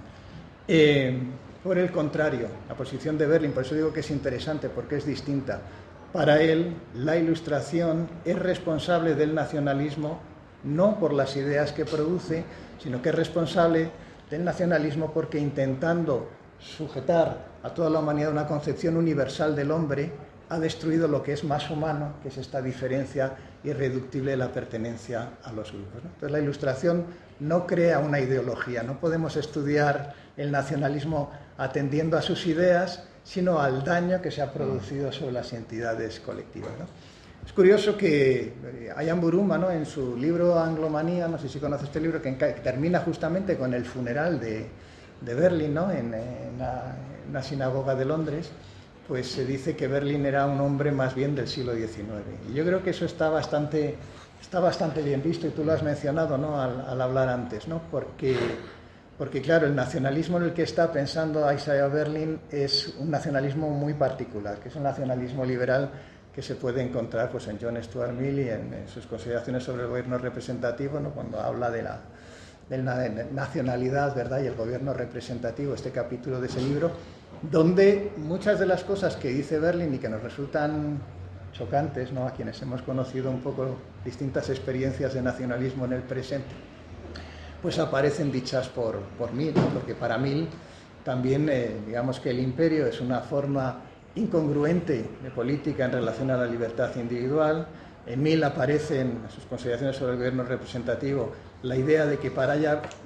Por el contrario, la posición de Berlin, por eso digo que es interesante, porque es distinta. Para él, la Ilustración es responsable del nacionalismo no por las ideas que produce, sino que es responsable del nacionalismo porque, intentando sujetar a toda la humanidad una concepción universal del hombre, ha destruido lo que es más humano, que es esta diferencia irreductible de la pertenencia a los grupos, ¿no? Entonces la Ilustración no crea una ideología, no podemos estudiar el nacionalismo atendiendo a sus ideas, sino al daño que se ha producido sobre las entidades colectivas, ¿no? Es curioso que Ayaan Buruma, ¿no?, en su libro Anglomanía, no sé si conoce este libro, que termina justamente con el funeral de Berlin, ¿no?, en la sinagoga de Londres, pues se dice que Berlin era un hombre más bien del siglo XIX. Y yo creo que eso está bastante bien visto, y tú lo has mencionado, ¿no?, al hablar antes, ¿no? Porque claro, el nacionalismo en el que está pensando Isaiah Berlin es un nacionalismo muy particular, que es un nacionalismo liberal que se puede encontrar, pues, en John Stuart Mill y en sus consideraciones sobre el gobierno representativo, ¿no?, cuando habla de la nacionalidad, ¿verdad?, y el gobierno representativo, este capítulo de ese libro, donde muchas de las cosas que dice Berlin y que nos resultan chocantes, ¿no?, a quienes hemos conocido un poco distintas experiencias de nacionalismo en el presente, pues aparecen dichas por Mill, ¿no? Porque para Mill también, digamos que el imperio es una forma incongruente de política en relación a la libertad individual. En Mill aparece en sus consideraciones sobre el gobierno representativo la idea de que para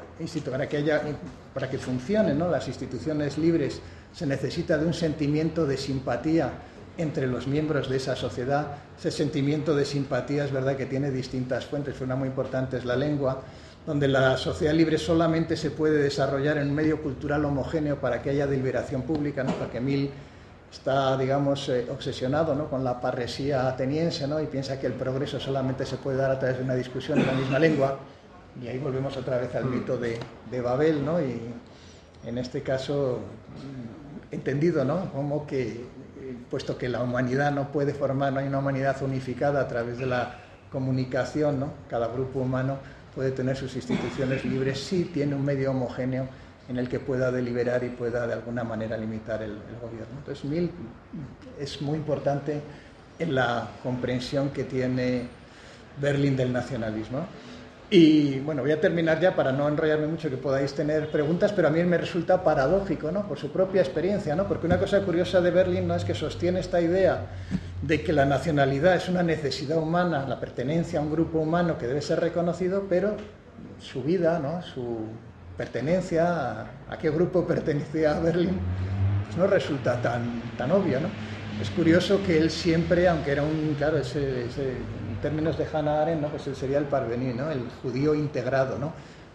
que funcionen, ¿no?, las instituciones libres, se necesita de un sentimiento de simpatía entre los miembros de esa sociedad. Ese sentimiento de simpatía es verdad que tiene distintas fuentes, una muy importante es la lengua, donde la sociedad libre solamente se puede desarrollar en un medio cultural homogéneo para que haya deliberación pública, ¿no?, porque Mill está, digamos, obsesionado, ¿no?, con la parresía ateniense, ¿no?, y piensa que el progreso solamente se puede dar a través de una discusión en la misma lengua, y ahí volvemos otra vez al mito de Babel, ¿no?, y en este caso entendido, ¿no?, como que, puesto que la humanidad no puede formar, no hay una humanidad unificada a través de la comunicación, ¿no?, cada grupo humano puede tener sus instituciones libres si tiene un medio homogéneo en el que pueda deliberar y pueda de alguna manera limitar el gobierno. Entonces Mill es muy importante en la comprensión que tiene Berlin del nacionalismo. Y bueno, voy a terminar ya para no enrollarme mucho, que podáis tener preguntas, pero a mí me resulta paradójico, ¿no?, por su propia experiencia, ¿no?, porque una cosa curiosa de Berlin, ¿no?, es que sostiene esta idea de que la nacionalidad es una necesidad humana, la pertenencia a un grupo humano que debe ser reconocido, pero su vida, ¿no?, su pertenencia a qué grupo pertenecía a Berlin, pues no resulta tan obvio, ¿no? Es curioso que él siempre, aunque era claro, en términos de Hannah Arendt, ¿no?, pues él sería el parvenu, ¿no?, el judío integrado, ¿no?,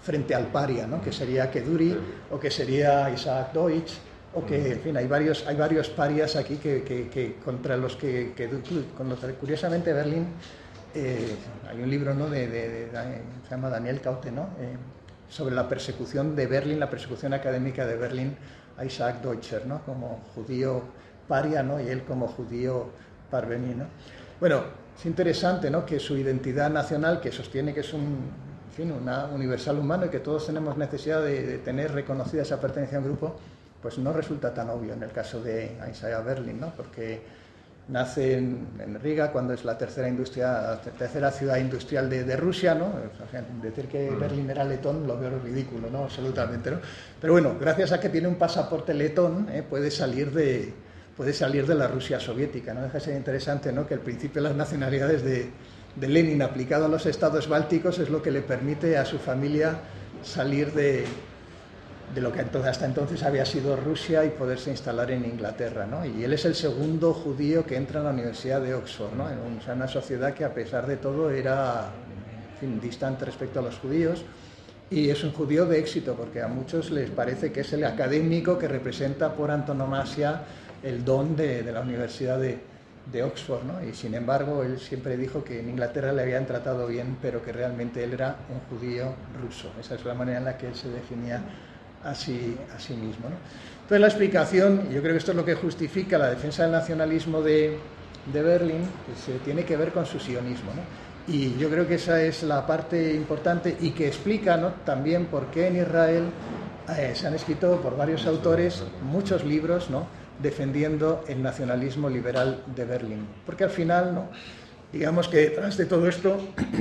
frente al paria, ¿no? Que sería Keduri o que sería Isaac Deutsch, o que, en fin, hay varios parias aquí que contra los que curiosamente Berlín, hay un libro, ¿no? se llama Daniel Kaute, ¿no? Sobre la persecución de Berlín, la persecución académica de Berlín a Isaac Deutscher, ¿no? Como judío paria, ¿no? Y él como judío parvenu, ¿no? Bueno, es interesante, ¿no? Que su identidad nacional, que sostiene que es una universal humano y que todos tenemos necesidad de tener reconocida esa pertenencia a un grupo, pues no resulta tan obvio en el caso de Isaiah Berlin, ¿no? Porque nace en Riga, cuando es la tercera ciudad industrial de Rusia, ¿no? O sea, decir que Berlín era letón lo veo ridículo, ¿no? Absolutamente, ¿no? Pero bueno, gracias a que tiene un pasaporte letón, puede salir de la Rusia soviética, ¿no? Deja de ser interesante, ¿no? Que el principio de las nacionalidades de Lenin aplicado a los estados bálticos es lo que le permite a su familia salir de lo que hasta entonces había sido Rusia y poderse instalar en Inglaterra, ¿no? Y él es el segundo judío que entra en la Universidad de Oxford, ¿no? En una sociedad que a pesar de todo era, en fin, distante respecto a los judíos, y es un judío de éxito porque a muchos les parece que es el académico que representa por antonomasia el don de la Universidad de Oxford, ¿no? Y sin embargo él siempre dijo que en Inglaterra le habían tratado bien, pero que realmente él era un judío ruso. Esa es la manera en la que él se definía a sí mismo, ¿no? Entonces la explicación, yo creo que esto es lo que justifica la defensa del nacionalismo de Berlin, que se tiene que ver con su sionismo, ¿no? Y yo creo que esa es la parte importante y que explica, ¿no? También por qué en Israel se han escrito por varios autores muchos libros, ¿no? Defendiendo el nacionalismo liberal de Berlín, porque al final, ¿no? Digamos que detrás de todo esto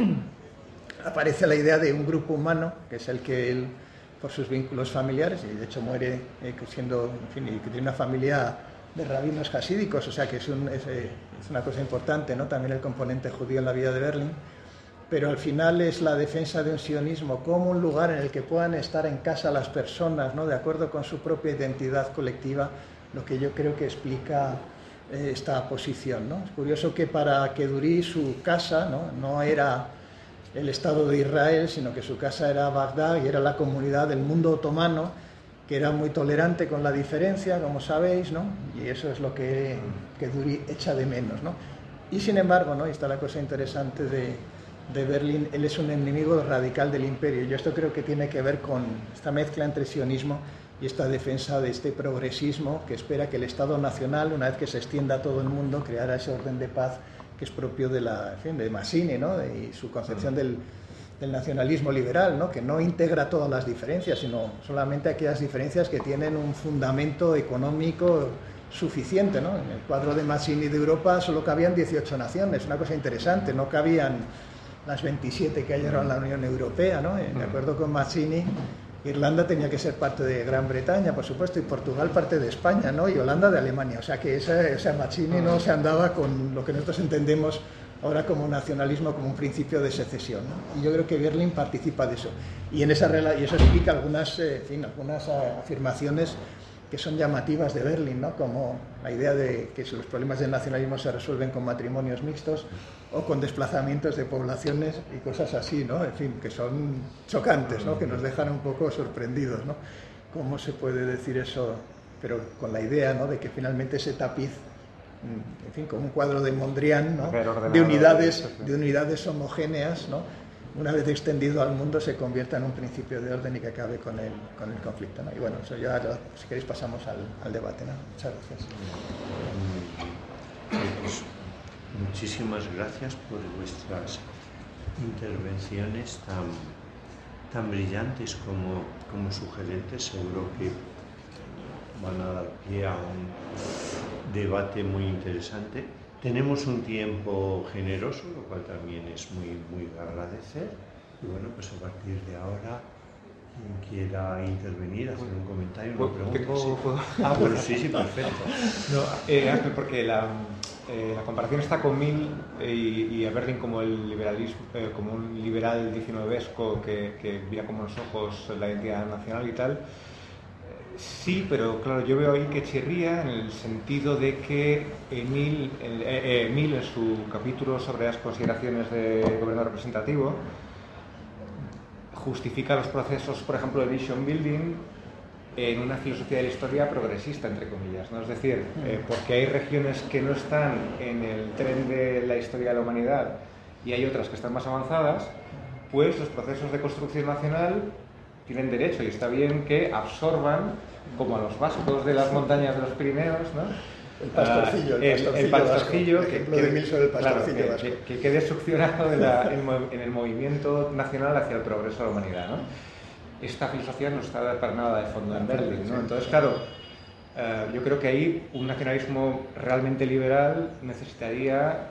aparece la idea de un grupo humano, que es el que él, por sus vínculos familiares, y de hecho muere siendo, en fin, y que tiene una familia de rabinos hasídicos, o sea que es una cosa importante, ¿no? También el componente judío en la vida de Berlín, pero al final es la defensa de un sionismo como un lugar en el que puedan estar en casa las personas, ¿no? De acuerdo con su propia identidad colectiva, lo que yo creo que explica esta posición, ¿no? Es curioso que para Keduri su casa, no era el Estado de Israel, sino que su casa era Bagdad y era la comunidad del mundo otomano, que era muy tolerante con la diferencia, como sabéis, ¿no? Y eso es lo que Keduri echa de menos, ¿no? Y sin embargo, ¿no? Y está la cosa interesante de Berlín, él es un enemigo radical del imperio. Yo esto creo que tiene que ver con esta mezcla entre sionismo y esta defensa de este progresismo que espera que el Estado nacional, una vez que se extienda a todo el mundo, creara ese orden de paz que es propio de Mazzini, ¿no? Y su concepción del nacionalismo liberal, ¿no? Que no integra todas las diferencias, sino solamente aquellas diferencias que tienen un fundamento económico suficiente, ¿no? En el cuadro de Mazzini de Europa solo cabían 18 naciones, una cosa interesante, no cabían las 27 que hay ahora en la Unión Europea, ¿no? De acuerdo con Mazzini, Irlanda tenía que ser parte de Gran Bretaña, por supuesto, y Portugal parte de España, ¿no? Y Holanda de Alemania. O sea que Mazzini no se andaba con lo que nosotros entendemos ahora como nacionalismo, como un principio de secesión, ¿no? Y yo creo que Berlín participa de eso. Y eso explica algunas afirmaciones que son llamativas de Berlín, ¿no? Como la idea de que los problemas del nacionalismo se resuelven con matrimonios mixtos o con desplazamientos de poblaciones y cosas así, ¿no? En fin, que son chocantes, ¿no? Que nos dejan un poco sorprendidos, ¿no? ¿Cómo se puede decir eso? Pero con la idea, ¿no? De que finalmente ese tapiz, en fin, como un cuadro de Mondrian, ¿no? De unidades homogéneas, ¿no? Una vez extendido al mundo se convierta en un principio de orden y que acabe con el conflicto, ¿no? Y bueno, eso ya, si queréis, pasamos al debate, ¿no? Muchas gracias. Pues, muchísimas gracias por vuestras intervenciones tan brillantes como sugerentes. Seguro que van a dar pie a un debate muy interesante. Tenemos un tiempo generoso, lo cual también es muy, muy de agradecer. Y bueno, pues a partir de ahora, quien quiera intervenir, hacer un comentario, una pregunta. Bueno, sí, perfecto. No, porque la comparación está con Mill y a Berlín como el liberalismo, como un liberal 19esco que mira con buenos ojos la identidad nacional y tal. Sí, pero claro, yo veo ahí que chirría en el sentido de que Mill en su capítulo sobre las consideraciones de gobierno representativo justifica los procesos, por ejemplo, de nation building en una filosofía de la historia progresista, entre comillas, ¿no? Es decir, porque hay regiones que no están en el tren de la historia de la humanidad y hay otras que están más avanzadas, pues los procesos de construcción nacional tienen derecho, y está bien que absorban, como a los vascos de las montañas de los Pirineos, ¿no? El pastorcillo, vasco, ejemplo de Mil sobre el pastorcillo vasco. Que quede succionado en el movimiento nacional hacia el progreso de la humanidad, ¿no? Esta filosofía no está para nada de fondo en Berlín, ¿no? Entonces, claro, yo creo que ahí un nacionalismo realmente liberal necesitaría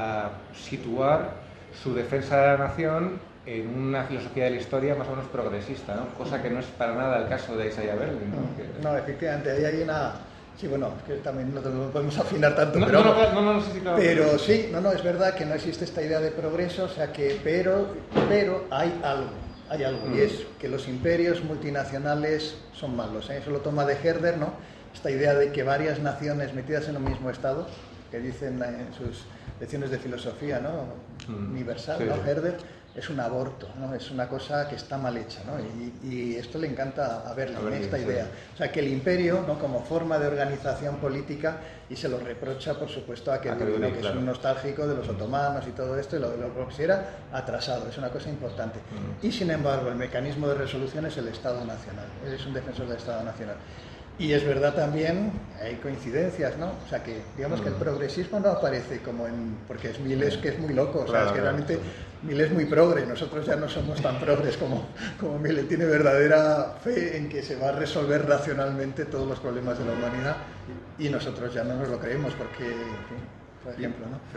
situar su defensa de la nación en una filosofía de la historia más o menos progresista, ¿no? Cosa que no es para nada el caso de Isaiah Berlin, ¿no? No, efectivamente, ahí hay una... Sí, bueno, es que también no podemos afinar tanto, no, pero... No sé si claro. Pero sí, es verdad que no existe esta idea de progreso, o sea que... Pero hay algo, y es que los imperios multinacionales son malos, ¿eh? Eso lo toma de Herder, ¿no? Esta idea de que varias naciones metidas en un mismo estado, que dicen en sus lecciones de filosofía, ¿no? Universal, ¿no? Herder, es un aborto, ¿no? Es una cosa que está mal hecha, ¿no? Y esto le encanta a Berlín, esta idea. O sea, que el imperio, ¿no? Como forma de organización política, y se lo reprocha, por supuesto, a Keduri, ¿no? Que es un nostálgico de los otomanos y todo esto, y lo considera atrasado, es una cosa importante. Y sin embargo, el mecanismo de resolución es el Estado Nacional, él es un defensor del Estado Nacional. Y es verdad también, hay coincidencias, ¿no? O sea, que digamos que el progresismo no aparece como en... porque es Miles, que es muy loco, o sea, es que realmente Miles es muy progre, nosotros ya no somos tan progres como Miles, tiene verdadera fe en que se va a resolver racionalmente todos los problemas de la humanidad, y nosotros ya no nos lo creemos porque, en fin, por ejemplo, ¿no?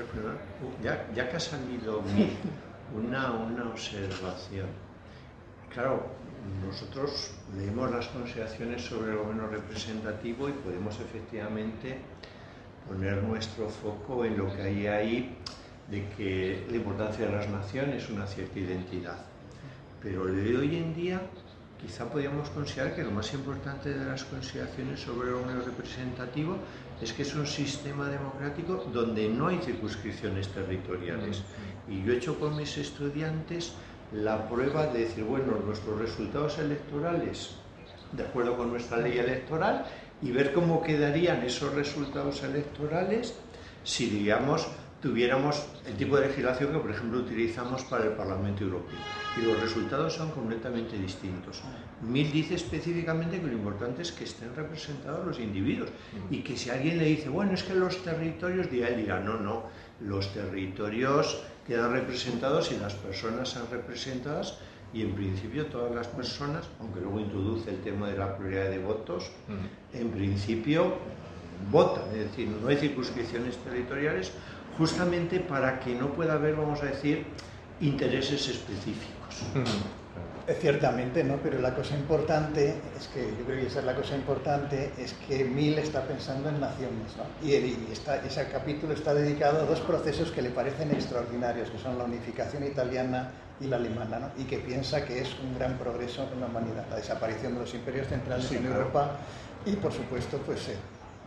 Ya que ha salido una observación, claro, nosotros leemos las consideraciones sobre el gobierno representativo y podemos efectivamente poner nuestro foco en lo que hay ahí, de que la importancia de las naciones es una cierta identidad. Pero de hoy en día quizá podríamos considerar que lo más importante de las consideraciones sobre el gobierno representativo es que es un sistema democrático donde no hay circunscripciones territoriales. Y yo he hecho con mis estudiantes la prueba de decir, bueno, nuestros resultados electorales, de acuerdo con nuestra ley electoral, y ver cómo quedarían esos resultados electorales si, digamos, tuviéramos el tipo de legislación que, por ejemplo, utilizamos para el Parlamento Europeo. Y los resultados son completamente distintos. Mill dice específicamente que lo importante es que estén representados los individuos, y que si alguien le dice, bueno, es que los territorios, él dirá, no, los territorios quedan representados y las personas son representadas, y en principio todas las personas, aunque luego introduce el tema de la pluralidad de votos, en principio votan, es decir, no hay circunscripciones territoriales, justamente para que no pueda haber, vamos a decir, intereses específicos. Ciertamente, ¿no? Pero la cosa importante es que, yo creo que esa es la cosa importante, es que Mill está pensando en naciones, ¿no? Y ese capítulo está dedicado a dos procesos que le parecen extraordinarios, que son la unificación italiana y la alemana, ¿no? Y que piensa que es un gran progreso en la humanidad, la desaparición de los imperios centrales en Europa, y por supuesto, pues el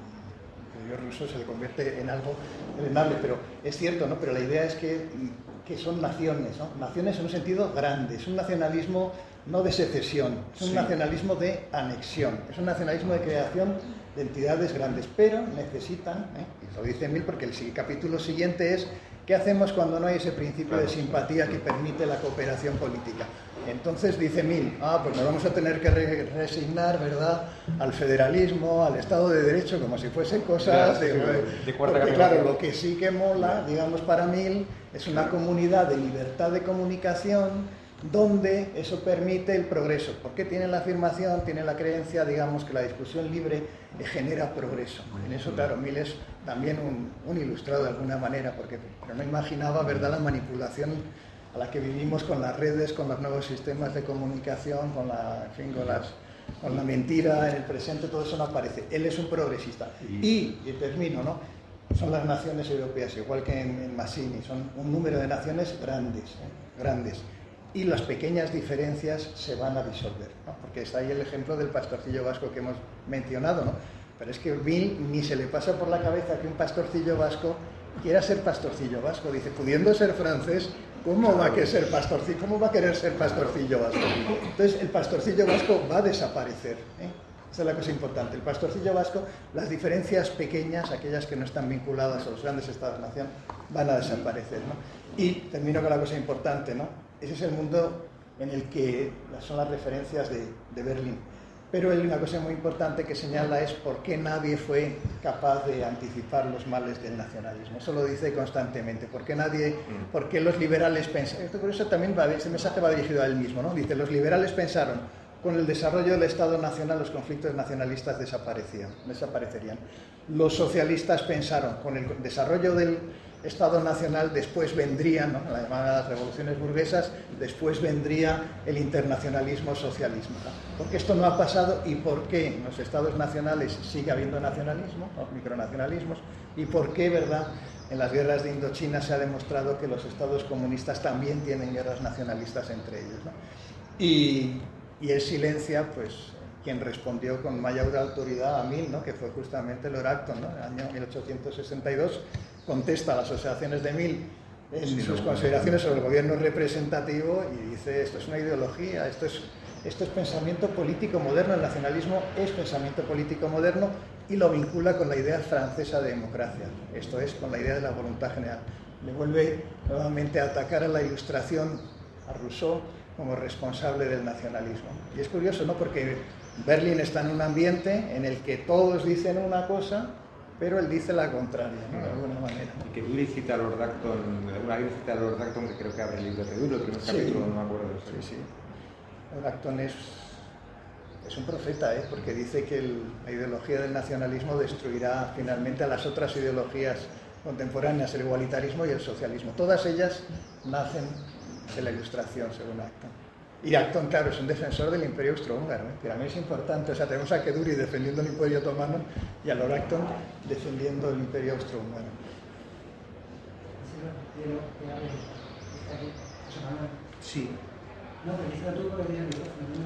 imperio ruso se le convierte en algo heredable, pero es cierto, ¿no? Pero la idea es que son naciones, ¿no? Naciones en un sentido grande, es un nacionalismo no de secesión, es un nacionalismo de anexión, es un nacionalismo de creación de entidades grandes, pero necesitan, y lo dice Mill porque el capítulo siguiente es ¿qué hacemos cuando no hay ese principio de simpatía que permite la cooperación política? Entonces dice Mill, pues nos vamos a tener que resignar, ¿verdad?, al federalismo, al Estado de Derecho, como si fuesen cosas de cuarta porque, claro, lo que sí que mola, digamos, para Mill, es una comunidad de libertad de comunicación donde eso permite el progreso, porque tiene la afirmación, tiene la creencia, digamos, que la discusión libre genera progreso. En eso, claro, Mill es también un ilustrado de alguna manera, pero no imaginaba, ¿verdad?, la manipulación a la que vivimos con las redes, con los nuevos sistemas de comunicación, con la mentira en el presente, todo eso no aparece. Él es un progresista. Y termino, ¿no? Son las naciones europeas, igual que en Mazzini, son un número de naciones grandes. Y las pequeñas diferencias se van a disolver, ¿no? Porque está ahí el ejemplo del pastorcillo vasco que hemos mencionado, ¿no? Pero es que Mill ni se le pasa por la cabeza que un pastorcillo vasco quiera ser pastorcillo vasco. Dice, pudiendo ser francés, ¿Cómo va a querer ser pastorcillo? ¿Cómo va a querer ser pastorcillo vasco? Entonces, el pastorcillo vasco va a desaparecer, ¿eh? Esa es la cosa importante. El pastorcillo vasco, las diferencias pequeñas, aquellas que no están vinculadas a los grandes estados-nación, van a desaparecer, ¿no? Y termino con la cosa importante, ¿no? Ese es el mundo en el que son las referencias de Berlín. Pero hay una cosa muy importante que señala es por qué nadie fue capaz de anticipar los males del nacionalismo. Eso lo dice constantemente. ¿Por qué los liberales pensaron? Por eso también este mensaje va dirigido a él mismo, ¿no? Dice, los liberales pensaron, con el desarrollo del Estado Nacional los conflictos nacionalistas desaparecerían. Los socialistas pensaron, con el desarrollo del Estado Nacional después vendrían, ¿no?, las llamadas revoluciones burguesas, después vendría el internacionalismo socialismo, ¿no? ¿Por qué esto no ha pasado y por qué en los estados nacionales sigue habiendo nacionalismo, ¿no?, micronacionalismos, y por qué, ¿verdad?, en las guerras de Indochina se ha demostrado que los estados comunistas también tienen guerras nacionalistas entre ellos, ¿no? Y él silencia, pues, quien respondió con mayor autoridad a Mill, ¿no?, que fue justamente Lord Acton, ¿no?, en el año 1862, contesta a las asociaciones de Mill en sus consideraciones sobre el gobierno representativo y dice, esto es una ideología, esto es pensamiento político moderno, el nacionalismo es pensamiento político moderno, y lo vincula con la idea francesa de democracia, esto es, con la idea de la voluntad general. Le vuelve nuevamente a atacar a la Ilustración, a Rousseau, como responsable del nacionalismo. Y es curioso, ¿no?, porque Berlín está en un ambiente en el que todos dicen una cosa, pero él dice la contraria, ¿no?, de alguna manera. Y que Willy cita a Lord Acton, una vez cita a Lord Acton, que creo que abre el libro de Duro, el primer capítulo, no me acuerdo. Sí. Lord Acton es un profeta, porque dice que la ideología del nacionalismo destruirá finalmente a las otras ideologías contemporáneas, el igualitarismo y el socialismo. Todas ellas nacen de la Ilustración, según Acton. Y Acton, claro, es un defensor del Imperio Austrohúngaro, que a mí es importante. O sea, tenemos a Keduri defendiendo el Imperio Otomano y a Lord Acton defendiendo el Imperio Austrohúngaro. Sí. No, felicita tú porque tienes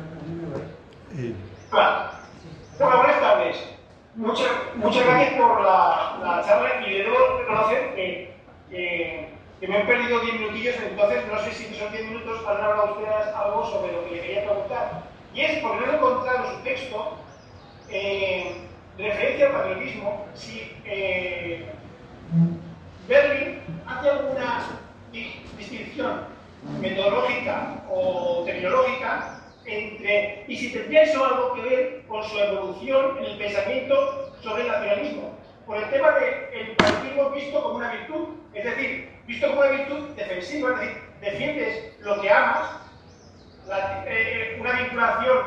Hola, buenas tardes. Muchas gracias por la charla y le debo reconocer que me he perdido 10 minutillos, entonces no sé si son 10 minutos para hablar a ustedes algo sobre lo que le quería preguntar. Y es porque no he encontrado su texto de referencia al patriotismo, si Berlín hace alguna distinción metodológica o terminológica entre, y si tendría eso algo que ver con su evolución en el pensamiento sobre el nacionalismo, por el tema del patriotismo visto como una virtud, es decir, visto como una virtud defensiva, es decir, defiendes lo que amas, una vinculación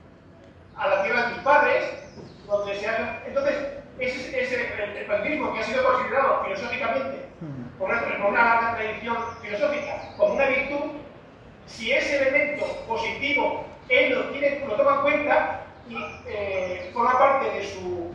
a la tierra de tus padres, donde se hace. Entonces, ese es el patriotismo que ha sido considerado filosóficamente, por una larga tradición filosófica, como una virtud. Si ese elemento positivo él lo toma en cuenta y forma parte de su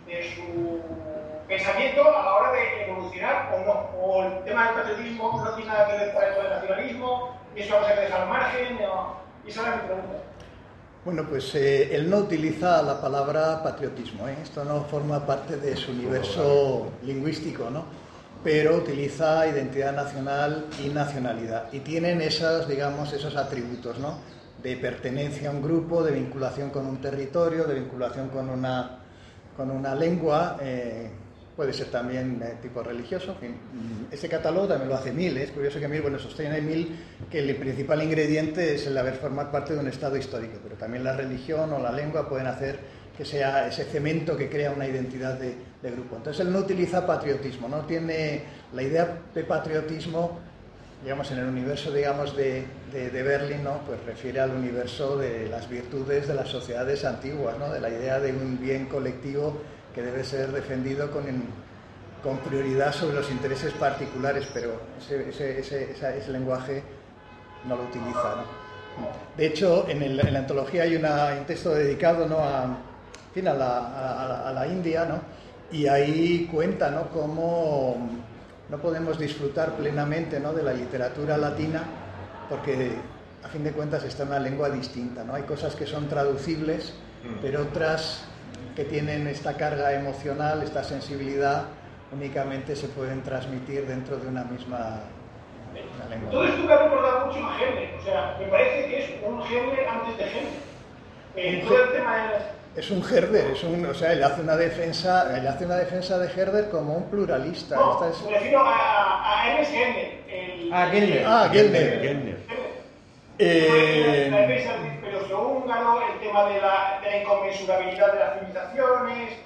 pensamiento a la hora de evolucionar o no, o el tema del patriotismo no tiene nada que ver con el nacionalismo, y eso va a ser al margen, y esa era mi pregunta. Bueno, pues él no utiliza la palabra patriotismo, esto no forma parte de su universo lingüístico, ¿no? Pero utiliza identidad nacional y nacionalidad, y tienen esos, digamos, esos atributos, ¿no?, de pertenencia a un grupo, de vinculación con un territorio, de vinculación con una lengua, puede ser también tipo religioso. En fin, ese catálogo también lo hace Mill. Es curioso que Mill, sostiene Mill que el principal ingrediente es el haber formado parte de un estado histórico, pero también la religión o la lengua pueden hacer que sea ese cemento que crea una identidad de grupo. Entonces él no utiliza patriotismo, no tiene la idea de patriotismo, digamos, en el universo, digamos, de Berlín, ¿no?, pues refiere al universo de las virtudes de las sociedades antiguas, ¿no?, de la idea de un bien colectivo que debe ser defendido con prioridad sobre los intereses particulares, pero ese lenguaje no lo utiliza, ¿no? De hecho, en la antología hay un texto dedicado, ¿no?, a la India, ¿no?, y ahí cuenta, ¿no?, cómo no podemos disfrutar plenamente, ¿no?, de la literatura latina porque a fin de cuentas está en una lengua distinta, ¿no? Hay cosas que son traducibles, pero otras que tienen esta carga emocional, esta sensibilidad, únicamente se pueden transmitir dentro de una misma Todo esto me ha recordado mucho a Herder, o sea, me parece que es un Herder antes de Herder. Todo el tema de... Es un Herder, o sea, él hace una defensa de Herder como un pluralista. No, me refiero a Ernest Gellner. Gellner. La defensa del imperio húngaro, el tema de la inconmensurabilidad de las civilizaciones.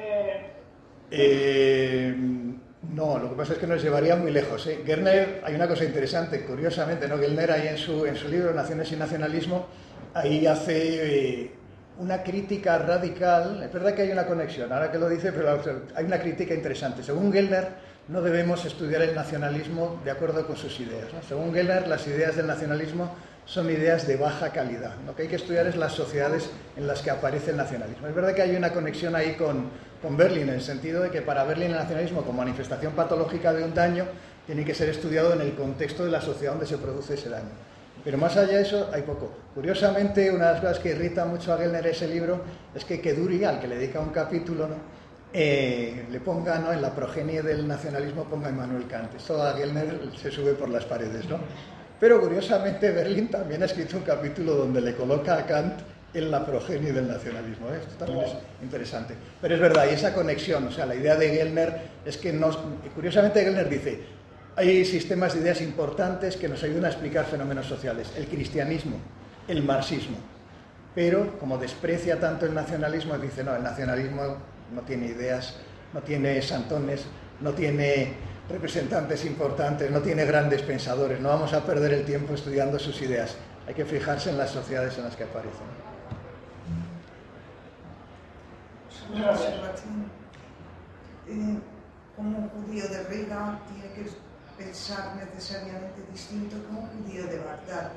No, lo que pasa es que nos llevaría muy lejos. Gellner, hay una cosa interesante, curiosamente, ¿no? Gellner ahí en su libro Naciones y Nacionalismo, ahí hace una crítica radical. Es verdad que hay una conexión, ahora que lo dice, pero hay una crítica interesante. Según Gellner, no debemos estudiar el nacionalismo de acuerdo con sus ideas, ¿no? Según Gellner, las ideas del nacionalismo son ideas de baja calidad. Lo que hay que estudiar es las sociedades en las que aparece el nacionalismo. Es verdad que hay una conexión ahí con Berlin, en el sentido de que para Berlin el nacionalismo como manifestación patológica de un daño tiene que ser estudiado en el contexto de la sociedad donde se produce ese daño. Pero más allá de eso, hay poco. Curiosamente, una de las cosas que irrita mucho a Gellner ese libro es que Keduri, al que le dedica un capítulo, ¿no? Le ponga, ¿no?, en la progenie del nacionalismo, ponga a Immanuel Kant. Esto a Gellner se sube por las paredes, ¿no? Pero curiosamente Berlin también ha escrito un capítulo donde le coloca a Kant en la progenie del nacionalismo, ¿eh? Esto también es interesante. Pero es verdad, y esa conexión, o sea, la idea de Gellner es que curiosamente Gellner dice, hay sistemas de ideas importantes que nos ayudan a explicar fenómenos sociales, el cristianismo, el marxismo, pero como desprecia tanto el nacionalismo, dice, no, el nacionalismo no tiene ideas, no tiene santones, no tiene representantes importantes, no tiene grandes pensadores, no vamos a perder el tiempo estudiando sus ideas, hay que fijarse en las sociedades en las que aparecen. Una observación. Como judío de Riga tiene que pensar necesariamente distinto que un judío de Bagdad.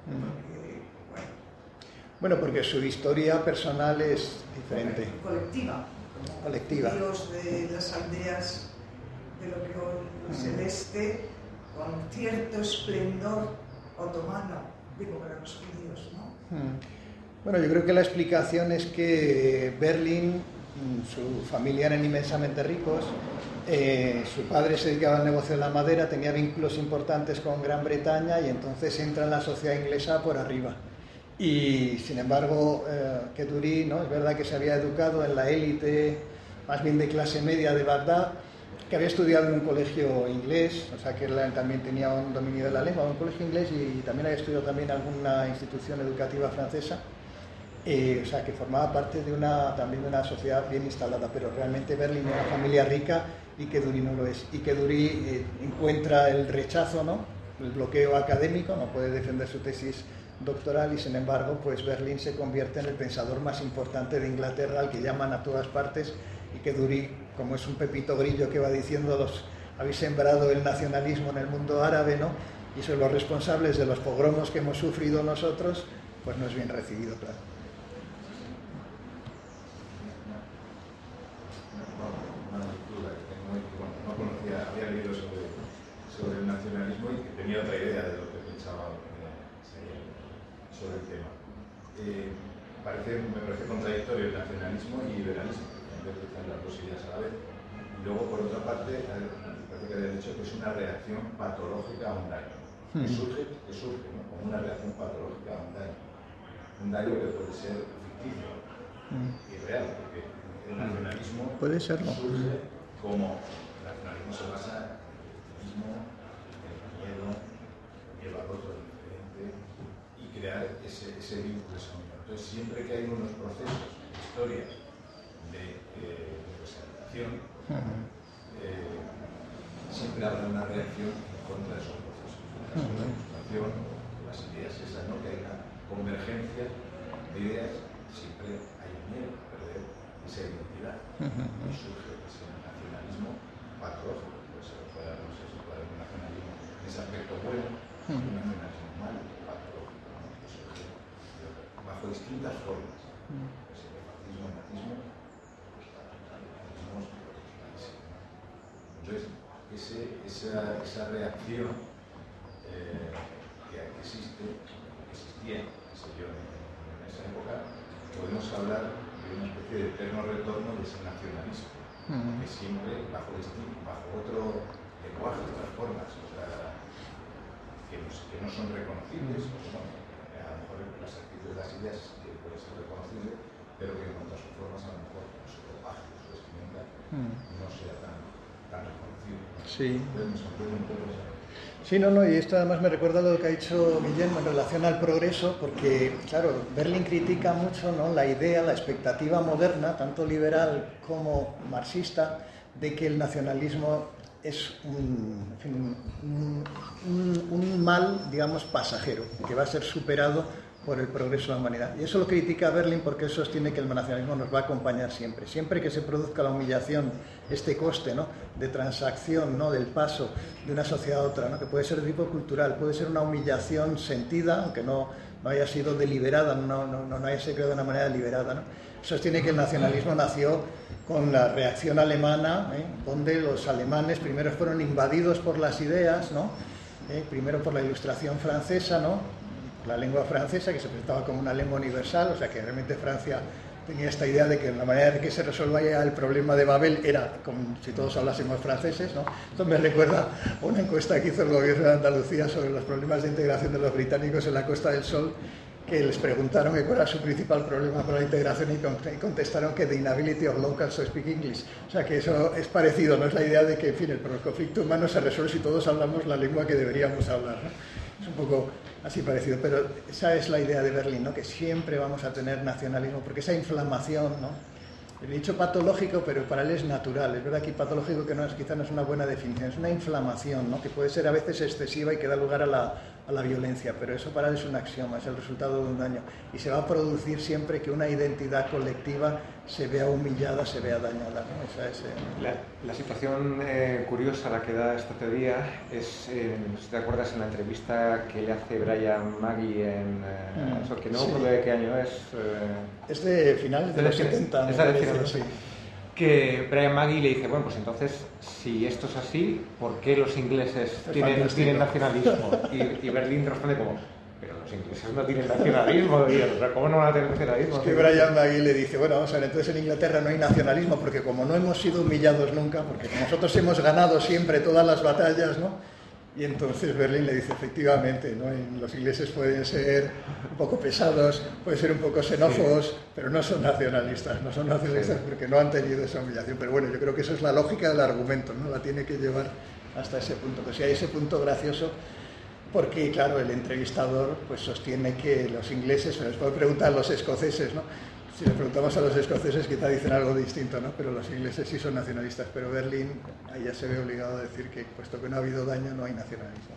Bueno, porque su historia personal es diferente. Colectiva. Judíos de las aldeas de lo que hoy es el este, con cierto esplendor otomano, digo, para los judíos, ¿no? Bueno, yo creo que la explicación es que Berlín, su familia eran inmensamente ricos, su padre se dedicaba al negocio de la madera, tenía vínculos importantes con Gran Bretaña y entonces entra en la sociedad inglesa por arriba. Y sin embargo, Keduri, ¿no?, es verdad que se había educado en la élite, más bien de clase media de Bagdad, que había estudiado en un colegio inglés, o sea que él también tenía un dominio de la lengua, un colegio inglés, y también había estudiado también en alguna institución educativa francesa, o sea que formaba parte también de una sociedad bien instalada, pero realmente Berlín era una familia rica y Keduri no lo es. Y Keduri encuentra el rechazo, ¿no?, el bloqueo académico, no puede defender su tesis doctoral y sin embargo pues Berlín se convierte en el pensador más importante de Inglaterra, al que llaman a todas partes, y Keduri, como es un pepito grillo que va diciendo, habéis sembrado el nacionalismo en el mundo árabe, ¿no?, y son los responsables de los pogromos que hemos sufrido nosotros, pues no es bien recibido, claro. Una lectura que tengo, no conocía, había leído sobre el nacionalismo y tenía otra idea de lo que pensaba sobre el tema. Me parece contradictorio el nacionalismo y liberalismo, en vez de estar las dos ideas a la vez. Y luego, por otra parte, me parece que había dicho que es una reacción patológica a un daño. Que surge, ¿no?, como una reacción patológica a un daño. Un daño que puede ser ficticio y real, porque el nacionalismo surge como el nacionalismo se basa en el miedo, el valor diferente, crear ese vínculo, esa unión. Entonces, siempre que hay unos procesos en la historia de representación, siempre habrá una reacción en contra de esos procesos. La representación, las ideas esas, ¿no?, que hay una convergencia de ideas, siempre hay un miedo a perder esa identidad. Y surge ese nacionalismo patológico. Puede ser un nacionalismo en ese aspecto bueno, un nacionalismo malo, patológico, que surge bajo distintas formas. El fascismo, el nazismo, entonces, esa reacción que existía, en esa época, podemos hablar de una especie de eterno retorno de ese nacionalismo, que siempre bajo otro lenguaje, otras formas. O sea, que no son reconocibles, pues, bueno, a lo mejor las actitudes de las ideas que puede ser reconocible, pero que en cuanto a sus formas a lo mejor su ropaje, su vestimenta no sea tan reconocible. Sí. Entonces me sorprende un poco eso. Sí, no, y esto además me recuerda lo que ha dicho Guillermo en relación al progreso, porque, claro, Berlín critica mucho, ¿no?, la idea, la expectativa moderna, tanto liberal como marxista, de que el nacionalismo es un mal, digamos, pasajero, que va a ser superado por el progreso de la humanidad. Y eso lo critica Berlín porque él sostiene que el nacionalismo nos va a acompañar siempre. Siempre que se produzca la humillación, este coste, ¿no?, de transacción, ¿no?, del paso de una sociedad a otra, ¿no?, que puede ser de tipo cultural, puede ser una humillación sentida, aunque no haya sido deliberada, no haya sido de una manera deliberada, ¿no? Sostiene que el nacionalismo nació con la reacción alemana, donde los alemanes primero fueron invadidos por las ideas, ¿no?, primero por la Ilustración francesa, ¿no?, la lengua francesa, que se presentaba como una lengua universal, o sea que realmente Francia tenía esta idea de que la manera de que se resolvía el problema de Babel era como si todos hablásemos franceses, ¿no? Esto me recuerda a una encuesta que hizo el gobierno de Andalucía sobre los problemas de integración de los británicos en la Costa del Sol, que les preguntaron cuál era su principal problema con la integración y contestaron que the inability of locals to speak English. O sea que eso es parecido, no es la idea de que, en fin, el conflicto humano se resuelve si todos hablamos la lengua que deberíamos hablar, ¿no? Es un poco así parecido, pero esa es la idea de Berlín, ¿no?, que siempre vamos a tener nacionalismo, porque esa inflamación, ¿no?, he dicho patológico, pero para él es natural. Es verdad que patológico que quizá no es una buena definición, es una inflamación, ¿no?, que puede ser a veces excesiva y que da lugar a la violencia, pero eso para él es un axioma, es el resultado de un daño. Y se va a producir siempre que una identidad colectiva se vea humillada, se vea dañada, ¿no? Esa es, La situación curiosa a la que da esta teoría es, si te acuerdas, en la entrevista que le hace Brian Maggie eso, que no recuerdo de qué año es. Es de finales de los 70. Es de finales, sí. Que Brian Maggie le dice, bueno, pues entonces, si esto es así, ¿por qué los ingleses tienen nacionalismo? Y Berlín responde como, pero los ingleses no tienen nacionalismo, Dios, o sea, ¿cómo no van a tener nacionalismo? Es que Brian Maggie le dice, bueno, vamos a ver, entonces en Inglaterra no hay nacionalismo, porque como no hemos sido humillados nunca, porque nosotros hemos ganado siempre todas las batallas, ¿no? Y entonces Berlín le dice, efectivamente, ¿no?, los ingleses pueden ser un poco pesados, pueden ser un poco xenófobos, sí, pero no son nacionalistas porque no han tenido esa humillación. Pero bueno, yo creo que eso es la lógica del argumento, ¿no?, la tiene que llevar hasta ese punto. Pues si hay ese punto gracioso, porque claro, el entrevistador pues sostiene que los ingleses, se les puede preguntar a los escoceses, ¿no? Si le preguntamos a los escoceses quizá dicen algo distinto, ¿no?, pero los ingleses sí son nacionalistas, pero Berlín ahí ya se ve obligado a decir que puesto que no ha habido daño no hay nacionalismo.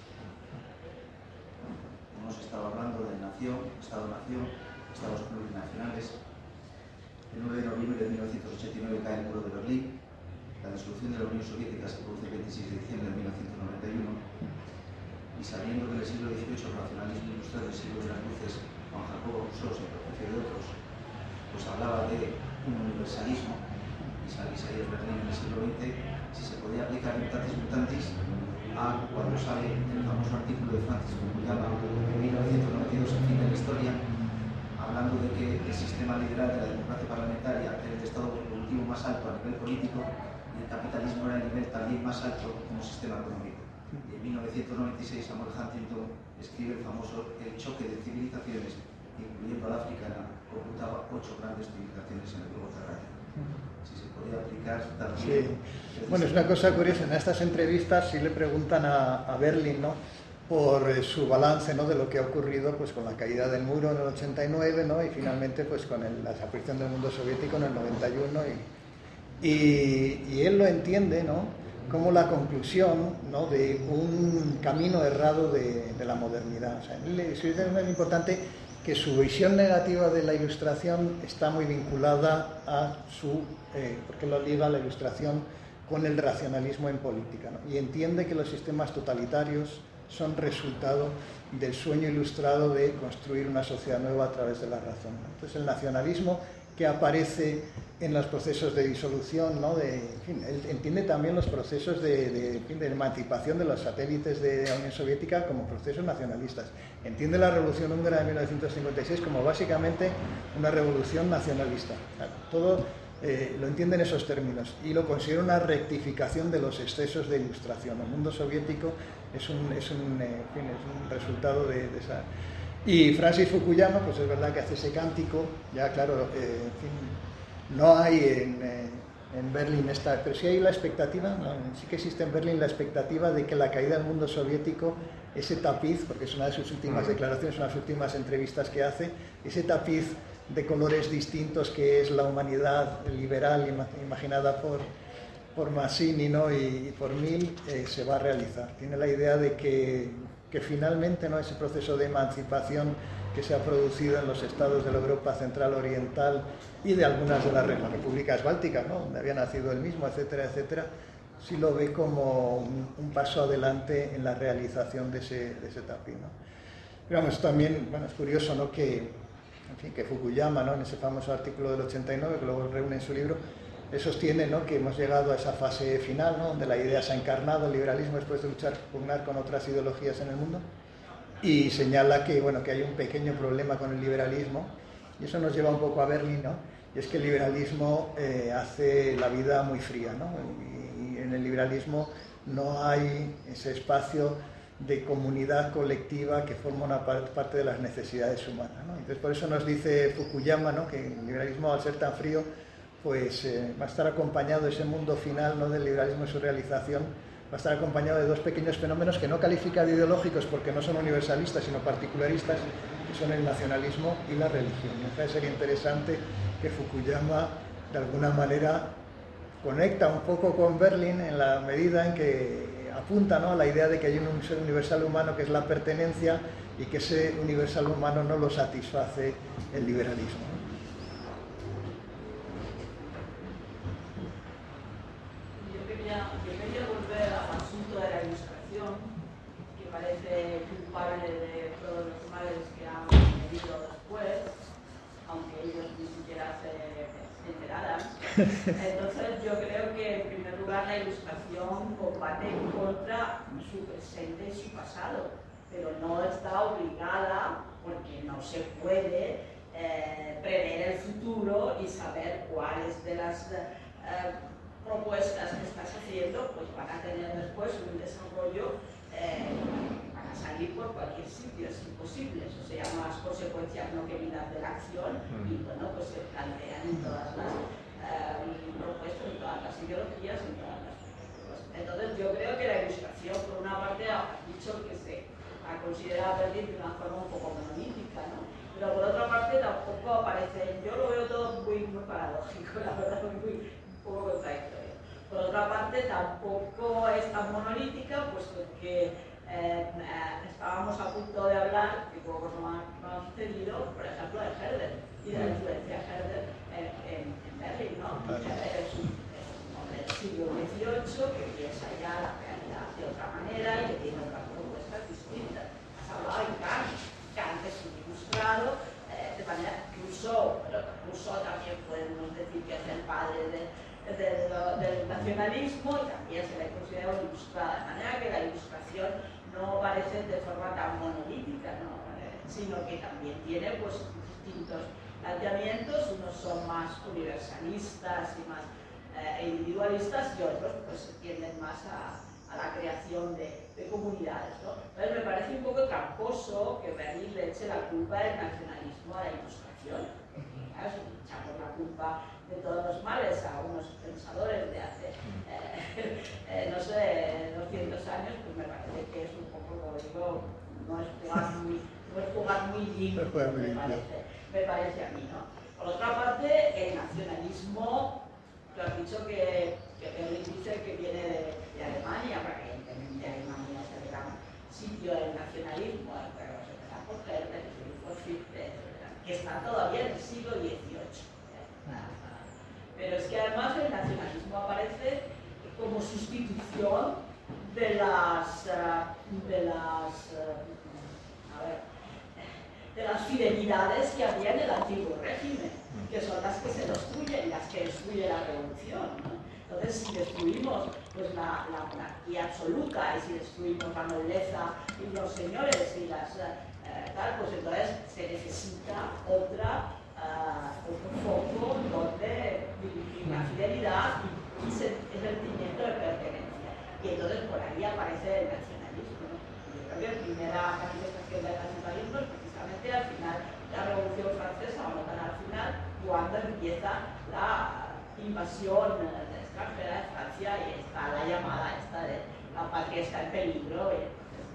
Hemos estado hablando de nación, Estado-nación, Estados plurinacionales. El 9 de noviembre de 1989 cae el muro de Berlín. La disolución de la Unión Soviética se produce el 26 de diciembre de 1991. Y sabiendo que en el siglo XVIII el racionalismo ilustrado del siglo de las luces, Juan Jacobo Rousseau, sin prejuicio de otros, pues hablaba de un universalismo, y Isaías Berlín en el siglo XX, si se podía aplicar mutatis mutantis a cuando sale el famoso artículo de Francis Fukuyama en 1992, en fin de la historia, hablando de que el sistema liberal de la democracia parlamentaria era el estado productivo más alto a nivel político y el capitalismo era el nivel también más alto como sistema económico. Y en 1996 Samuel Huntington escribe el famoso El choque de civilizaciones, incluyendo a la africana, computaba 8 grandes civilizaciones en el globo terráqueo. Si se podía aplicar también... Sí. Bueno, es una cosa curiosa, en estas entrevistas sí le preguntan a Berlín, ¿no?, por su balance, ¿no?, de lo que ha ocurrido pues con la caída del muro en el 89, ¿no?, y finalmente pues con la desaparición del mundo soviético en el 91, y él lo entiende, ¿no?, como la conclusión, ¿no?, de un camino errado de la modernidad. O sea, es muy importante que su visión negativa de la Ilustración está muy vinculada a porque lo liga la Ilustración con el racionalismo en política, ¿no?, y entiende que los sistemas totalitarios son resultado del sueño ilustrado de construir una sociedad nueva a través de la razón, ¿no? Entonces el nacionalismo que aparece en los procesos de disolución, ¿no?, en fin, él entiende también los procesos de emancipación de los satélites de la Unión Soviética como procesos nacionalistas. Entiende la Revolución Húngara de 1956 como básicamente una revolución nacionalista. O sea, todo lo entiende en esos términos y lo considera una rectificación de los excesos de ilustración. El mundo soviético es un resultado de esa... Y Francis Fukuyama, pues es verdad que hace ese cántico, ya claro, en fin, no hay en Berlín esta, pero sí hay la expectativa, no, sí que existe en Berlín la expectativa de que la caída del mundo soviético, ese tapiz, porque es una de sus últimas declaraciones, una de sus últimas entrevistas que hace, ese tapiz de colores distintos que es la humanidad liberal imaginada por Mazzini, ¿no? y por Mill, se va a realizar. Tiene la idea de que finalmente, ¿no?, ese proceso de emancipación que se ha producido en los estados de la Europa Central Oriental y de algunas de las repúblicas bálticas, ¿no?, donde había nacido él mismo, etcétera, etcétera, sí lo ve como un paso adelante en la realización de ese tapiz, ¿no? Pero vamos, también, bueno, es curioso, ¿no?, que, en fin, que Fukuyama, ¿no?, en ese famoso artículo del 89, que luego reúne en su libro, sostiene, ¿no?, que hemos llegado a esa fase final, ¿no?, donde la idea se ha encarnado, el liberalismo, después de pugnar con otras ideologías en el mundo, y señala que, bueno, que hay un pequeño problema con el liberalismo, y eso nos lleva un poco a Berlín, ¿no?, y es que el liberalismo hace la vida muy fría, ¿no?, y en el liberalismo no hay ese espacio de comunidad colectiva que forma una parte de las necesidades humanas, ¿no? Entonces, por eso nos dice Fukuyama, ¿no?, que el liberalismo, al ser tan frío, pues va a estar acompañado ese mundo final, ¿no?, del liberalismo y su realización, va a estar acompañado de dos pequeños fenómenos que no califica de ideológicos porque no son universalistas sino particularistas, que son el nacionalismo y la religión. Me parece sería interesante que Fukuyama de alguna manera conecta un poco con Berlín en la medida en que apunta, ¿no?, a la idea de que hay un ser universal humano que es la pertenencia y que ese universal humano no lo satisface el liberalismo, ¿no? Yo quería volver al asunto de la ilustración, que parece culpable de todos los males que han venido después, aunque ellos ni siquiera se enteraran. Entonces yo creo que en primer lugar la ilustración combate contra su presente y su pasado, pero no está obligada, porque no se puede prever el futuro y saber cuáles de las propuestas que estás haciendo pues van a tener después un desarrollo, van a salir por cualquier sitio, es imposible. Eso se llama las consecuencias no queridas de la acción y bueno, pues se plantean en todas las propuestas, en todas las ideologías, en todas las propuestas. Entonces yo creo que la ilustración, por una parte, ha dicho que se ha considerado a Berlín de una forma un poco monolítica, ¿no? Pero por otra parte tampoco aparece, yo lo veo todo muy paradójico, la verdad, muy poco contradictorio. Por otra parte, tampoco es tan monolítica, puesto que estábamos a punto de hablar, que pocos no han sucedido, por ejemplo, de Herder y de la influencia de Herder en Berlín, ¿no? Herder es un hombre del siglo XVIII que piensa ya la realidad de otra manera y que tiene otras propuestas distintas. Has hablado de Kant. Kant es un ilustrado, de manera que Rousseau también podemos decir que es el padre del nacionalismo y también se le considera ilustrada, de manera que la ilustración no parece de forma tan monolítica, ¿no? Sino que también tiene pues distintos planteamientos, unos son más universalistas y más individualistas y otros pues tienden más a la creación de comunidades, ¿no? Entonces me parece un poco tramposo que Berlín le eche la culpa del nacionalismo a la ilustración. Echamos la culpa de todos los males a unos pensadores de hace, no sé, 200 años, pues me parece que es un poco, como digo, no es jugar muy limpio, me parece a mí, ¿no? Por otra parte, el nacionalismo, tú has dicho que Berlín dice que viene de Alemania, porque evidentemente Alemania es el gran sitio del nacionalismo, pero se empezó por Herder, por Fichte, que está todavía en el siglo XVIII. Pero es que además el nacionalismo aparece como sustitución de las fidelidades que había en el antiguo régimen, que son las que se destruyen y las que destruye la revolución, ¿no? Entonces, si destruimos pues, la monarquía absoluta y si destruimos la nobleza y los señores y las tal, pues entonces se necesita otro foco donde dirigir la invasión extranjera de Francia y está la llamada esta de la patria está en peligro, y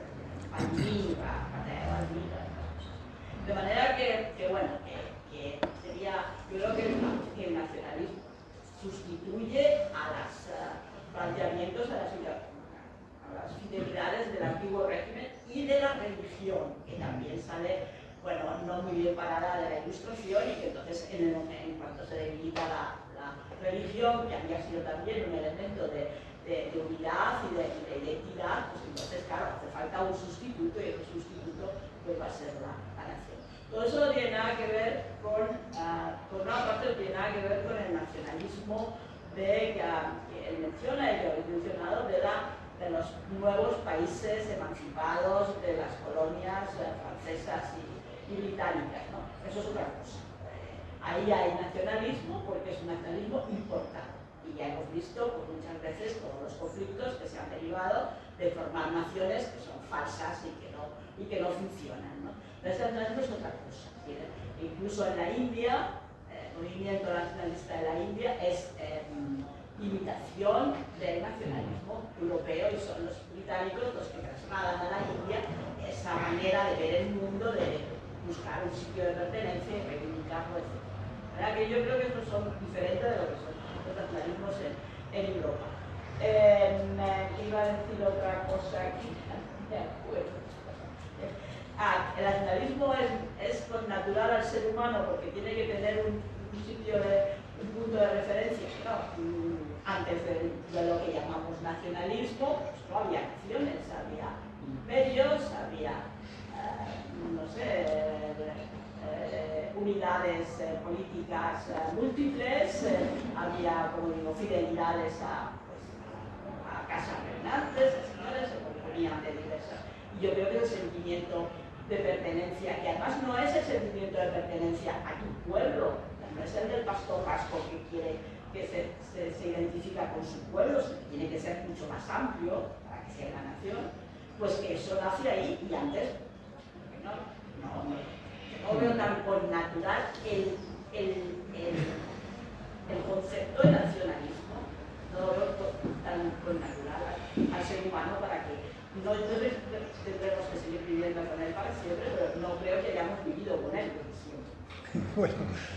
de manera que bueno, que sería, yo creo que el nacionalismo sustituye a los planteamientos, a las fidelidades del antiguo régimen y de la religión, que también sale, bueno, no muy bien parada de la Ilustración, y que entonces en cuanto se debilita la religión, que había sido también un elemento de unidad y de identidad, pues entonces, claro, hace falta un sustituto, y el sustituto pues va a ser la nación. Todo eso no tiene nada que ver por una parte no tiene nada que ver con el nacionalismo que él menciona y que habéis mencionado de los nuevos países emancipados de las colonias francesas y británicas, ¿no? Eso es otra cosa. Ahí hay nacionalismo porque es un nacionalismo importante. Y ya hemos visto pues, muchas veces todos los conflictos que se han derivado de formar naciones que son falsas y que no funcionan, ¿no? Pero este nacionalismo es otra cosa. Incluso en la India, el movimiento nacionalista de la India es imitación del nacionalismo europeo, y son los británicos los que trasladan a la India esa manera de ver el mundo, de buscar un sitio de pertenencia y reivindicarlo, etc. ¿Verdad? Que yo creo que estos son diferentes de lo que son los nacionalismos en Europa. Iba a decir otra cosa aquí. El nacionalismo es connatural al ser humano porque tiene que tener un punto de referencia, ¿no? Antes de lo que llamamos nacionalismo, pues no había naciones, había imperios, había, no sé, unidades políticas múltiples, había, como digo, fidelidades a casas reinantes, a señores, se componían de diversas. Y yo creo que el sentimiento de pertenencia, que además no es el sentimiento de pertenencia a tu pueblo, no es el del pastor vasco que se identifica con su pueblo, sino que tiene que ser mucho más amplio para que sea la nación, pues que eso nace ahí, y antes no veo tan connatural el concepto de nacionalismo, no lo veo tan connatural al ser humano para que no tendremos que seguir viviendo con él para siempre, pero no creo que hayamos vivido con él siempre. Bueno,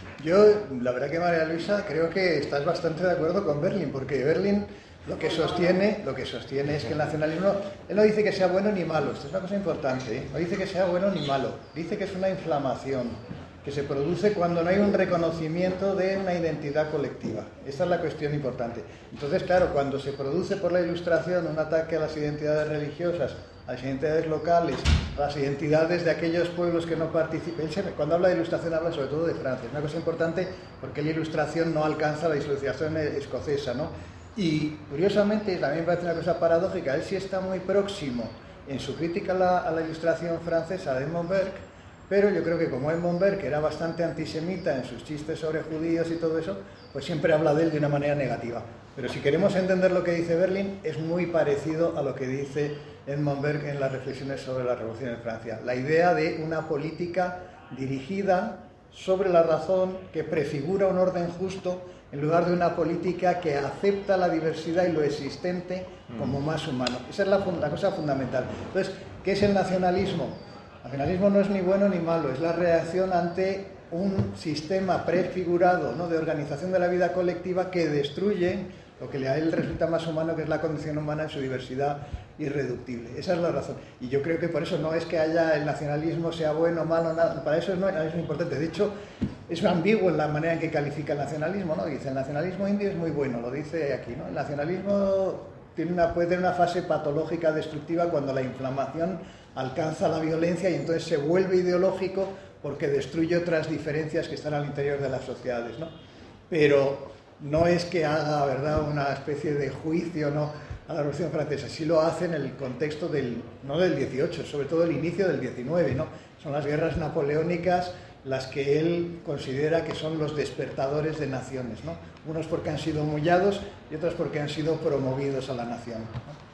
yo la verdad que María Luisa creo que estás bastante de acuerdo con Berlín, porque Berlín lo que sostiene es que el nacionalismo, él no dice que sea bueno ni malo, esto es una cosa importante, ¿eh? No dice que sea bueno ni malo, dice que es una inflamación que se produce cuando no hay un reconocimiento de una identidad colectiva. Esa es la cuestión importante. Entonces, claro, cuando se produce por la Ilustración un ataque a las identidades religiosas, a las identidades locales, a las identidades de aquellos pueblos que no participen, cuando habla de Ilustración habla sobre todo de Francia. Es una cosa importante porque la Ilustración no alcanza la Ilustración escocesa, ¿no? Y curiosamente, también parece una cosa paradójica, él sí está muy próximo en su crítica a la Ilustración francesa de Edmond Burke, pero yo creo que como Edmond Burke era bastante antisemita en sus chistes sobre judíos y todo eso, pues siempre habla de él de una manera negativa. Pero si queremos entender lo que dice Berlín, es muy parecido a lo que dice Edmond Burke en las reflexiones sobre la Revolución en Francia. La idea de una política dirigida sobre la razón, que prefigura un orden justo, en lugar de una política que acepta la diversidad y lo existente como más humano. Esa es la cosa fundamental. Entonces, ¿qué es el nacionalismo? El nacionalismo no es ni bueno ni malo, es la reacción ante un sistema prefigurado, ¿no?, de organización de la vida colectiva que destruye lo que a él resulta más humano, que es la condición humana en su diversidad irreductible. Esa es la razón. Y yo creo que por eso no es que haya el nacionalismo sea bueno o malo, nada. Para eso es importante. De hecho, es ambiguo en la manera en que califica el nacionalismo, ¿no? Dice, el nacionalismo indio es muy bueno, lo dice aquí, ¿no? El nacionalismo puede tener una fase patológica destructiva cuando la inflamación alcanza la violencia y entonces se vuelve ideológico porque destruye otras diferencias que están al interior de las sociedades, ¿no? Pero no es que haga, ¿verdad?, una especie de juicio, ¿no?, a la Revolución Francesa. Sí lo hace en el contexto no del 18, sobre todo el inicio del 19, ¿no? Son las guerras napoleónicas las que él considera que son los despertadores de naciones, ¿no? Unos porque han sido humillados y otros porque han sido promovidos a la nación, ¿no?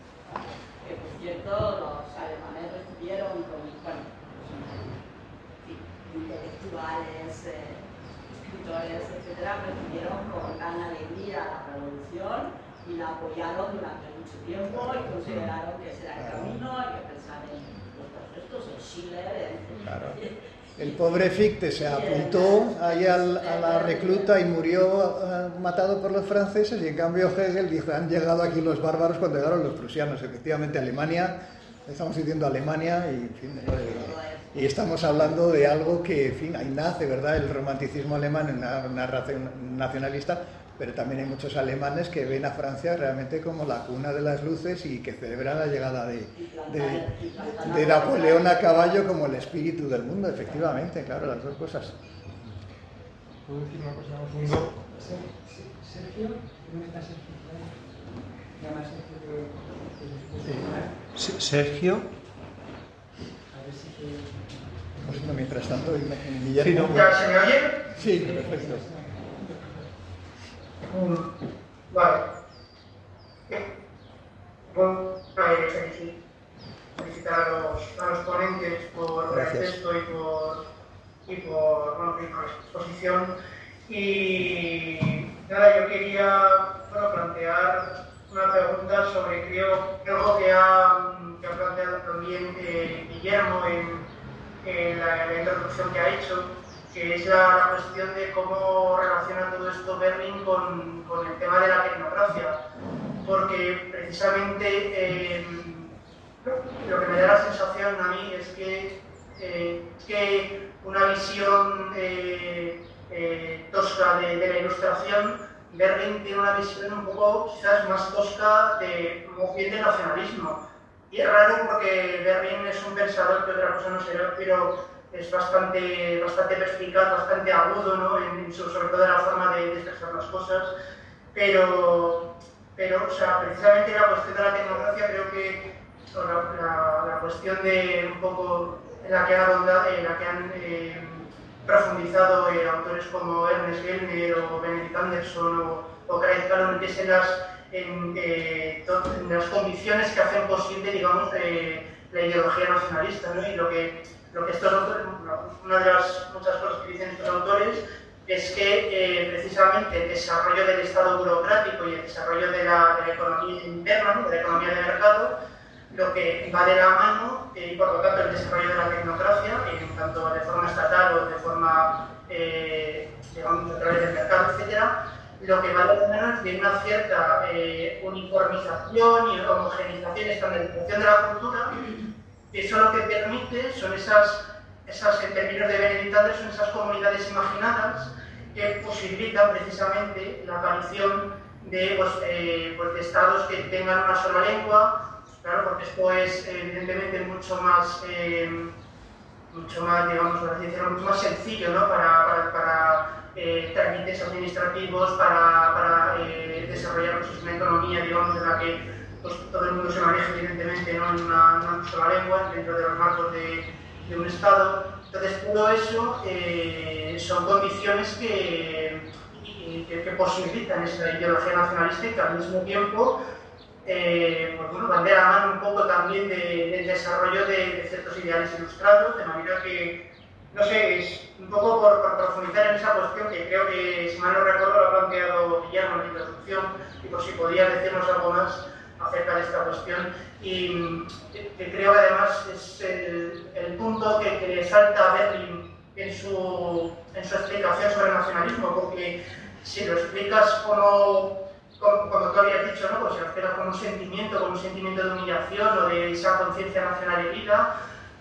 Por cierto, los alemanes recibieron con intelectuales, escritores, etcétera, recibieron con gran alegría la revolución y la apoyaron durante mucho tiempo y consideraron que ese era el camino, hay que pensar en los procesos, en Schiller, Claro. El pobre Fichte se apuntó ahí a la recluta y murió matado por los franceses, y en cambio Hegel dijo: han llegado aquí los bárbaros cuando llegaron los prusianos. Efectivamente, Alemania, estamos diciendo Alemania, y, en fin, y estamos hablando de algo que, en fin, ahí nace, ¿verdad?, el romanticismo alemán en una narración nacionalista, pero también hay muchos alemanes que ven a Francia realmente como la cuna de las luces y que celebran la llegada de Napoleón a caballo como el espíritu del mundo. Efectivamente, claro, las dos cosas. ¿Puedo decir una cosa más mundo? Sergio, ¿dónde está Sergio? Llama Sergio Sergio. A ver si te... Pues, no, mientras tanto, Guillermo. ¿Ya se me oye? Sí, perfecto. Vale. Bueno, felicitar a los ponentes por el texto y por la exposición. Y nada, yo quería plantear una pregunta sobre, creo, algo que ha planteado también Guillermo en la introducción que ha hecho, que es la cuestión de cómo relaciona todo esto Berlín con el tema de la tecnocracia, porque precisamente lo que me da la sensación a mí es que una visión tosca de la Ilustración, Berlín tiene una visión un poco quizás más tosca de nacionalismo. Y es raro porque Berlín es un pensador que otra cosa no será, pero es bastante perspicaz, bastante agudo, ¿no?, sobre todo en la forma de expresar las cosas, pero o sea, precisamente la cuestión de la tecnocracia, creo que la cuestión de un poco en la que han profundizado autores como Ernest Gellner o Benedict Anderson o Craig Callon, que es en las condiciones que hacen posible, digamos, la ideología nacionalista, ¿no? Y lo que estos autores, una de las muchas cosas que dicen estos autores es que precisamente el desarrollo del Estado burocrático y el desarrollo de la economía interna, ¿no?, de la economía de mercado, lo que va de la mano, y por lo tanto el desarrollo de la tecnocracia, tanto de forma estatal o de forma, digamos, a través del mercado, etcétera, lo que va de la mano es de una cierta uniformización y homogenización y estandarización de la cultura. Eso lo que permite son esas, en términos de Benedict Anderson, esas comunidades imaginadas que posibilitan precisamente la aparición de estados que tengan una sola lengua. Claro, porque esto es evidentemente mucho más, digamos, mucho más sencillo, ¿no?, para trámites administrativos, para desarrollar una economía, digamos, en la que todo el mundo se maneja evidentemente, ¿no?, en una sola lengua, dentro de los marcos de un Estado. Entonces, todo eso son condiciones que posibilitan esa ideología nacionalista y que al mismo tiempo van de la mano un poco también del desarrollo de ciertos ideales ilustrados, de manera que, no sé, es un poco por profundizar en esa cuestión que creo que, si mal no recuerdo, lo ha planteado Guillermo en la introducción, y por si podía decirnos algo más acerca de esta cuestión, y que creo que además es el punto que le salta a Berlín en su explicación sobre el nacionalismo, porque si lo explicas como tú habías dicho, ¿no?, pues si lo explicas con un sentimiento de humillación o de esa conciencia nacional herida,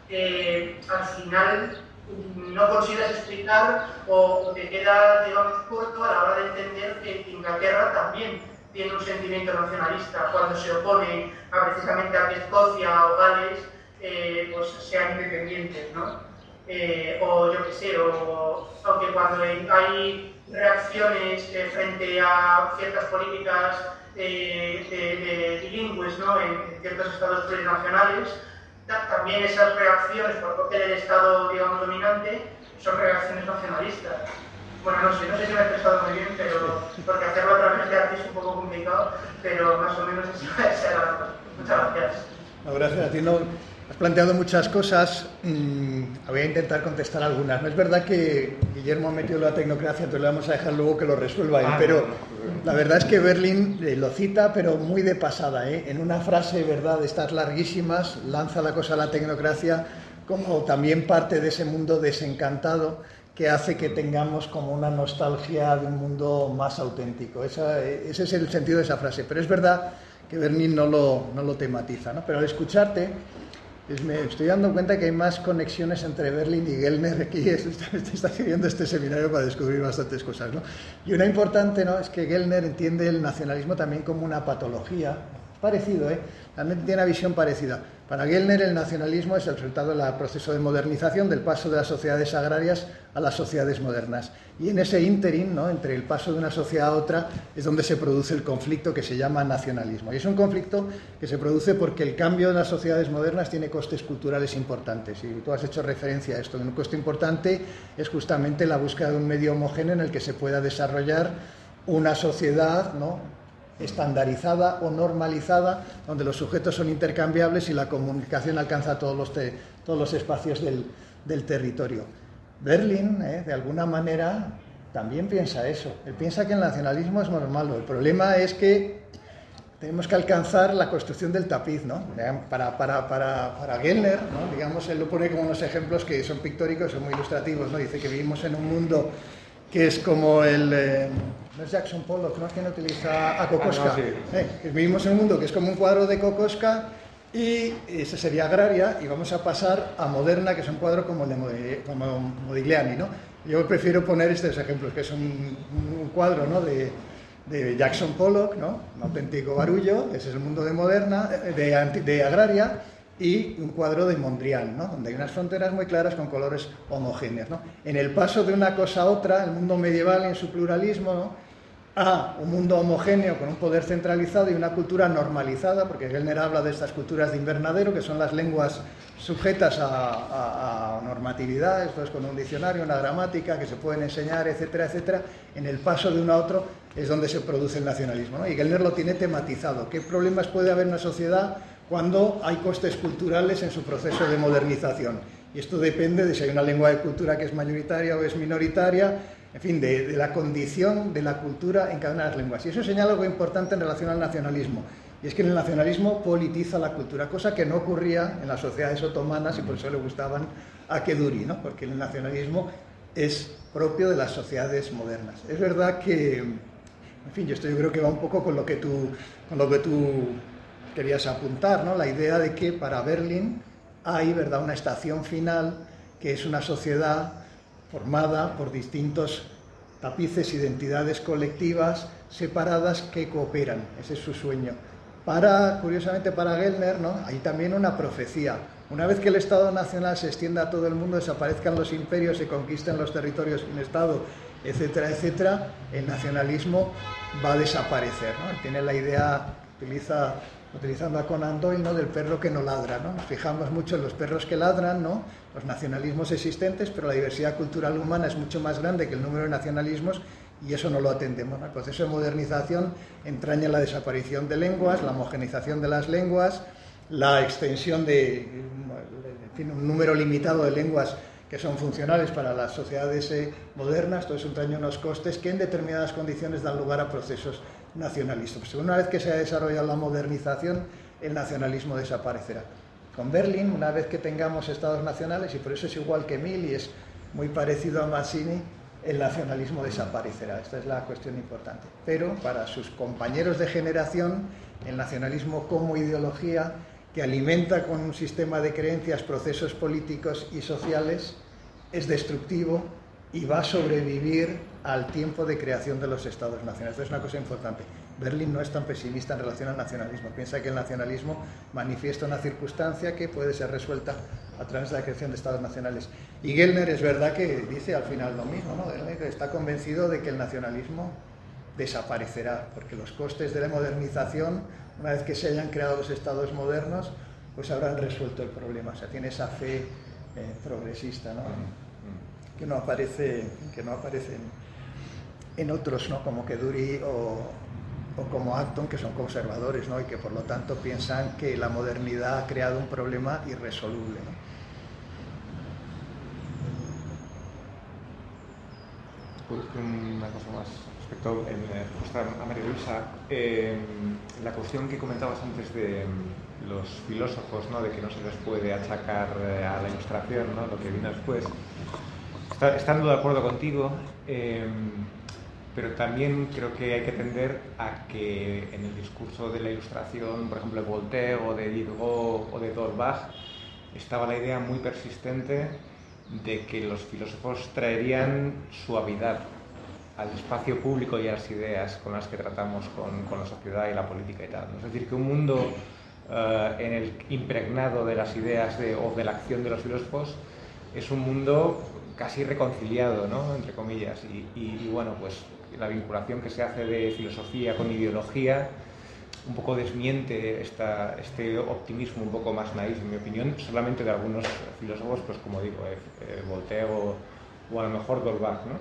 al final no consigues explicar o te queda, digamos, corto a la hora de entender que Inglaterra también tiene un sentimiento nacionalista cuando se opone precisamente a que Escocia o Gales pues sean independientes, ¿no? O yo qué sé, aunque cuando hay reacciones frente a ciertas políticas bilingües, ¿no?, en ciertos estados plurinacionales, también esas reacciones por parte del Estado, digamos, dominante, son reacciones nacionalistas. Bueno, no sé si me he expresado muy bien, pero porque hacerlo a través de arte es un poco complicado, pero más o menos esa era la cosa. Muchas gracias. No, gracias a ti. No, Has planteado muchas cosas, voy a intentar contestar algunas. No es verdad que Guillermo ha metido la tecnocracia, entonces le vamos a dejar luego que lo resuelva él, pero la verdad es que Berlin lo cita, pero muy de pasada, en una frase, ¿verdad?, de estas larguísimas, lanza la cosa a la tecnocracia como también parte de ese mundo desencantado que hace que tengamos como una nostalgia de un mundo más auténtico. Ese es el sentido de esa frase, pero es verdad que Berlin no lo tematiza, ¿no? Pero al escucharte, me estoy dando cuenta que hay más conexiones entre Berlin y Gellner. Aquí está sirviendo este seminario para descubrir bastantes cosas, ¿no? Y una importante, ¿no?, es que Gellner entiende el nacionalismo también como una patología. Parecido, también tiene una visión parecida. Para Gellner el nacionalismo es el resultado del proceso de modernización, del paso de las sociedades agrarias a las sociedades modernas. Y en ese ínterin, ¿no?, entre el paso de una sociedad a otra, es donde se produce el conflicto que se llama nacionalismo. Y es un conflicto que se produce porque el cambio de las sociedades modernas tiene costes culturales importantes. Y tú has hecho referencia a esto. Un coste importante es justamente la búsqueda de un medio homogéneo en el que se pueda desarrollar una sociedad, ¿no?, estandarizada o normalizada, donde los sujetos son intercambiables y la comunicación alcanza todos los espacios del territorio. Berlin, de alguna manera, también piensa eso. Él piensa que el nacionalismo es normal. El problema es que tenemos que alcanzar la construcción del tapiz, ¿no? Para Gellner, ¿no?, digamos, él lo pone como unos ejemplos que son pictóricos, son muy ilustrativos, ¿no? Dice que vivimos en un mundo que es como no es Jackson Pollock, ¿no?, quien utiliza a Kokoschka. Que vivimos en un mundo que es como un cuadro de Kokoschka y ese sería agraria, y vamos a pasar a moderna, que es un cuadro como Modigliani, ¿no? Yo prefiero poner estos ejemplos, que es un cuadro, ¿no?, de Jackson Pollock, ¿no?, un auténtico barullo. Ese es el mundo de moderna, de agraria, y un cuadro de Mondrian, ¿no?, donde hay unas fronteras muy claras con colores homogéneos, ¿no? En el paso de una cosa a otra, el mundo medieval en su pluralismo, ¿no?, a un mundo homogéneo con un poder centralizado y una cultura normalizada, porque Gellner habla de estas culturas de invernadero, que son las lenguas sujetas a normatividad, esto es con un diccionario, una gramática, que se pueden enseñar, etcétera, etcétera. En el paso de uno a otro es donde se produce el nacionalismo, ¿no? Y Gellner lo tiene tematizado. ¿Qué problemas puede haber en una sociedad cuando hay costes culturales en su proceso de modernización? Y esto depende de si hay una lengua de cultura que es mayoritaria o es minoritaria, en fin, de la condición de la cultura en cada una de las lenguas. Y eso señala algo importante en relación al nacionalismo, y es que el nacionalismo politiza la cultura, cosa que no ocurría en las sociedades otomanas, y por eso le gustaban a Keduri, ¿no?, porque el nacionalismo es propio de las sociedades modernas. Es verdad que, en fin, yo creo que va un poco con lo que tú querías apuntar, ¿no?, la idea de que para Berlin hay, ¿verdad?, una estación final, que es una sociedad formada por distintos tapices, identidades colectivas separadas que cooperan. Ese es su sueño. Curiosamente para Gellner, ¿no?, hay también una profecía. Una vez que el Estado nacional se extienda a todo el mundo, desaparezcan los imperios, se conquisten los territorios sin Estado, etcétera, etcétera, el nacionalismo va a desaparecer, ¿no? Él tiene la idea, utilizando a Conan Doyle, ¿no?, del perro que no ladra, ¿no? Nos fijamos mucho en los perros que ladran, ¿no?, los nacionalismos existentes, pero la diversidad cultural humana es mucho más grande que el número de nacionalismos, y eso no lo atendemos, ¿no? El proceso de modernización entraña la desaparición de lenguas, la homogeneización de las lenguas, la extensión de un número limitado de lenguas que son funcionales para las sociedades modernas. Todo eso entraña unos costes que en determinadas condiciones dan lugar a procesos nacionalistas. Pues una vez que se ha desarrollado la modernización, el nacionalismo desaparecerá. Con Berlin, una vez que tengamos estados nacionales, y por eso es igual que Mill y es muy parecido a Mazzini, el nacionalismo desaparecerá. Esta es la cuestión importante. Pero para sus compañeros de generación, el nacionalismo como ideología que alimenta con un sistema de creencias procesos políticos y sociales es destructivo y va a sobrevivir al tiempo de creación de los estados nacionales. Esto es una cosa importante. Berlin no es tan pesimista en relación al nacionalismo. Piensa que el nacionalismo manifiesta una circunstancia que puede ser resuelta a través de la creación de estados nacionales. Y Gellner es verdad que dice al final lo mismo, ¿no? Gellner está convencido de que el nacionalismo desaparecerá, porque los costes de la modernización, una vez que se hayan creado los estados modernos, pues habrán resuelto el problema. O sea, tiene esa fe progresista, ¿no?, que no aparece en otros, ¿no?, como Keduri o como Acton, que son conservadores, ¿no? Y que por lo tanto piensan que la modernidad ha creado un problema irresoluble, ¿no? Una cosa más respecto a María Luisa, la cuestión que comentabas antes de los filósofos, ¿no? De que no se les puede achacar a la Ilustración, ¿no? Lo que vino después. Estando de acuerdo contigo, pero también creo que hay que tender a que en el discurso de la Ilustración, por ejemplo, de Voltaire o de Diderot o de Thorbach, estaba la idea muy persistente de que los filósofos traerían suavidad al espacio público y a las ideas con las que tratamos con la sociedad y la política y tal, ¿no? Es decir, que un mundo en el impregnado de las ideas o de la acción de los filósofos es un mundo casi reconciliado, ¿no? Entre comillas, y bueno, pues la vinculación que se hace de filosofía con ideología un poco desmiente este optimismo un poco más naif, en mi opinión, solamente de algunos filósofos, pues como digo, Voltaire o a lo mejor Thorbach, ¿no?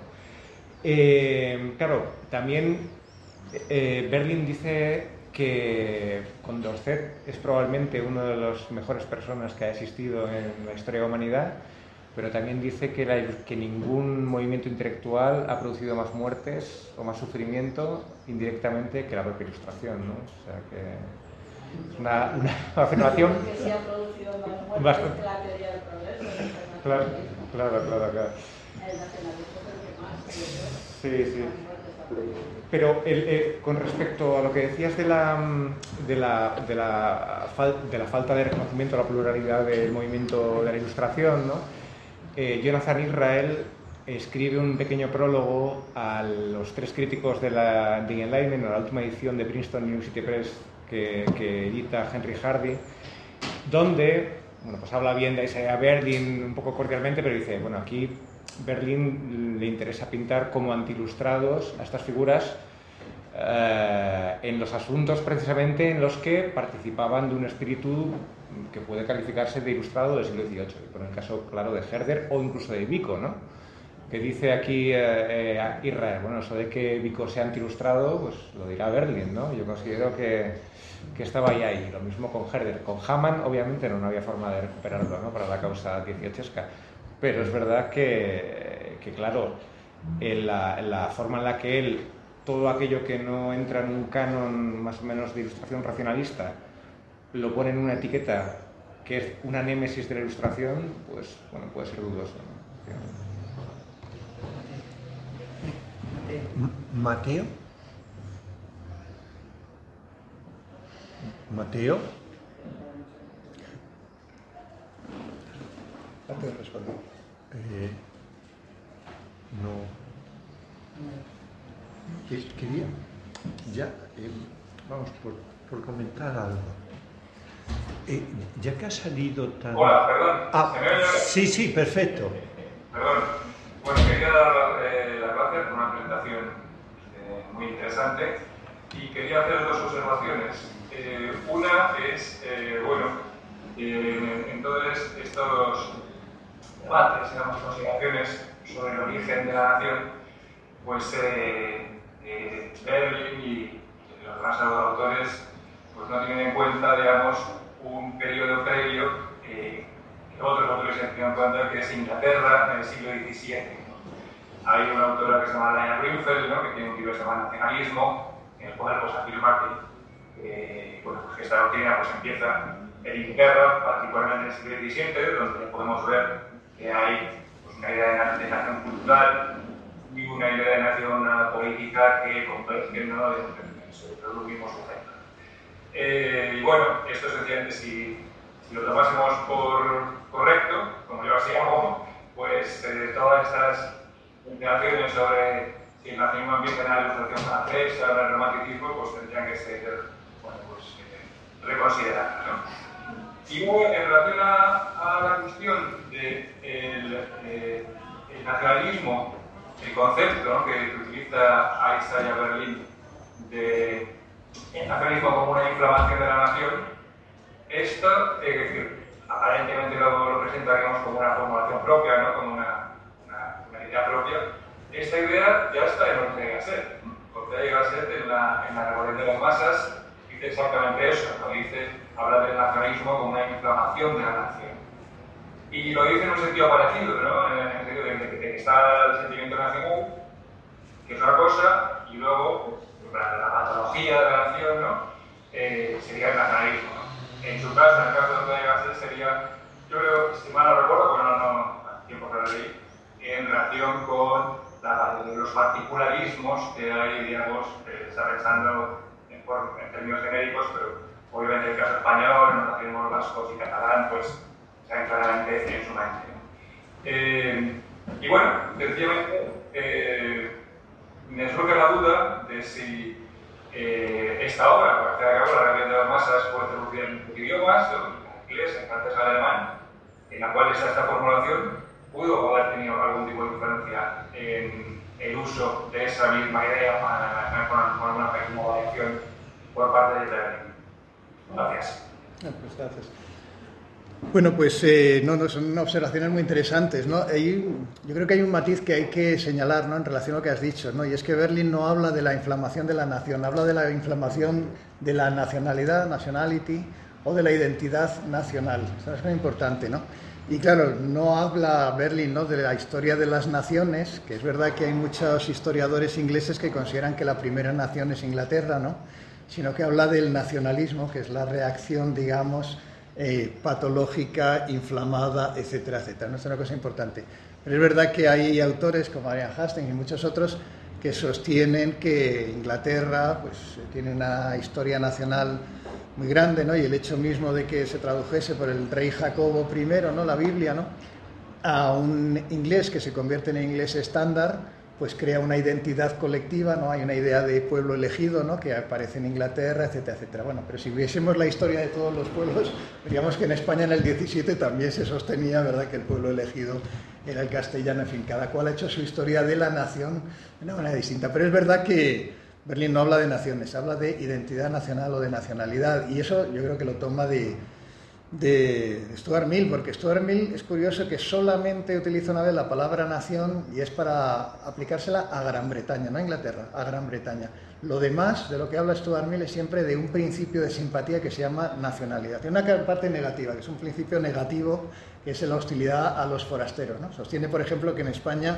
Claro, también Berlin dice que Condorcet es probablemente una de las mejores personas que ha existido en la historia de la humanidad, pero también dice que ningún movimiento intelectual ha producido más muertes o más sufrimiento indirectamente que la propia Ilustración, ¿no? O sea que es una afirmación que se ha producido más muertes que la teoría del progreso. Claro. El nacionalismo es el que más. Sí. Pero con respecto a lo que decías de la falta de reconocimiento a la pluralidad del movimiento de la Ilustración, ¿no? Jonathan Israel escribe un pequeño prólogo a los 3 críticos de Enlightenment, a la última edición de Princeton University Press que edita Henry Hardy, donde pues habla bien de Isaiah Berlin un poco cordialmente, pero dice, bueno, aquí Berlin le interesa pintar como antiilustrados a estas figuras en los asuntos precisamente en los que participaban de un espíritu que puede calificarse de ilustrado del siglo XVIII, por el caso claro de Herder o incluso de Vico, ¿no? Que dice aquí Israel, bueno, eso de que Vico sea antiilustrado, pues lo dirá Berlin, ¿no? Yo considero que estaba ahí, lo mismo con Herder. Con Hamann obviamente no había forma de recuperarlo, ¿no? Para la causa dieciochesca, pero es verdad que claro, la forma en la que él, todo aquello que no entra en un canon más o menos de ilustración racionalista, lo pone en una etiqueta que es una némesis de la Ilustración, pues bueno, puede ser dudoso, ¿no? Mateo. Antes de responder. No. Quería ya, vamos, por comentar algo. Ya que ha salido tan... Hola, perdón. Sí, perfecto. Perdón. Bueno, quería dar las gracias por una presentación muy interesante y quería hacer 2 observaciones. Una es, en todos estos debates, digamos, consideraciones sobre el origen de la nación, pues Berlin y los demás autores pues no tienen en cuenta, digamos, un periodo previo que otros autores se han tenido en cuenta, que es Inglaterra en el siglo XVII. Hay una autora que se llama Diana Grünfeld, ¿no? Que tiene un libro que se llama Nacionalismo, en el cual pues, afirma que esta doctrina pues, empieza en Inglaterra, particularmente en el siglo XVII, donde podemos ver que hay pues, una idea de nación cultural y una idea de nación política que convergen, ¿no? sobre todo el mismo sujeto. Y bueno, esto sencillamente si lo tomásemos por correcto, como yo así hago, pues todas estas interacciones sobre si el nacionalismo empieza en la Ilustración francesa, en el romanticismo, pues tendrían que ser reconsideradas, ¿no? Y luego, en relación a la cuestión del nacionalismo, el concepto, ¿no? que utiliza Isaiah Berlin de nacionalismo como una inflamación de la nación, esto aparentemente lo presentaríamos como una formulación propia, ¿no? Como una idea propia. Esta idea ya está en Ortega y Gasset. Ortega y Gasset en la Revolución de las Masas, dice exactamente eso, ¿no? Habla del nacionalismo como una inflamación de la nación. Y lo dice en un sentido parecido, ¿no? En el sentido de que está el sentimiento nacional, que es una cosa, y luego la patología de la nación, ¿no? Sería el nacionalismo, ¿no? En su caso, en el caso de Ortega y Gasset, sería, yo creo, si mal no recuerdo, porque no tiempo que lo leí, en relación con los particularismos que hay, digamos, está pensando en términos genéricos, pero obviamente el caso español, nos hacemos vascos y catalán, pues saben claramente en su mente, ¿no? Y bueno, sencillamente me surge la duda de si esta obra, por hacer a cabo la Rebelión de las Masas, puede traducir en idiomas, en inglés, en francés, en alemán, en la cual está esta formulación, pudo haber tenido algún tipo de influencia en el uso de esa misma idea con alguna pequeña variación por parte de Berlín. Gracias. Pues gracias. Bueno, pues son observaciones muy interesantes, ¿no? Yo creo que hay un matiz que hay que señalar, ¿no? En relación a lo que has dicho, ¿no? Y es que Berlín no habla de la inflamación de la nación, habla de la inflamación de la nacionalidad, nationality, o de la identidad nacional. Esto es muy importante, ¿no? Y claro, no habla Berlín, ¿no? De la historia de las naciones, que es verdad que hay muchos historiadores ingleses que consideran que la primera nación es Inglaterra, ¿no? Sino que habla del nacionalismo, que es la reacción, digamos, patológica, inflamada, etcétera, etcétera. ¿No? Es una cosa importante. Pero es verdad que hay autores como Arian Hastings y muchos otros que sostienen que Inglaterra pues, tiene una historia nacional muy grande, ¿no? Y el hecho mismo de que se tradujese por el rey Jacobo I, ¿no? La Biblia, ¿no? A un inglés que se convierte en inglés estándar, pues crea una identidad colectiva, ¿no? Hay una idea de pueblo elegido, ¿no? Que aparece en Inglaterra, etcétera, etcétera. Bueno, pero si viésemos la historia de todos los pueblos, veríamos que en España en el 17 también se sostenía, ¿verdad?, que el pueblo elegido era el castellano. En fin, cada cual ha hecho su historia de la nación de una manera distinta. Pero es verdad que Berlín no habla de naciones, habla de identidad nacional o de nacionalidad, y eso yo creo que lo toma de Stuart Mill, porque Stuart Mill es curioso que solamente utiliza una vez la palabra nación y es para aplicársela a Gran Bretaña, no a Inglaterra, a Gran Bretaña. Lo demás de lo que habla Stuart Mill es siempre de un principio de simpatía que se llama nacionalidad. Tiene una parte negativa, que es un principio negativo, que es la hostilidad a los forasteros, ¿no? Sostiene, por ejemplo, que en España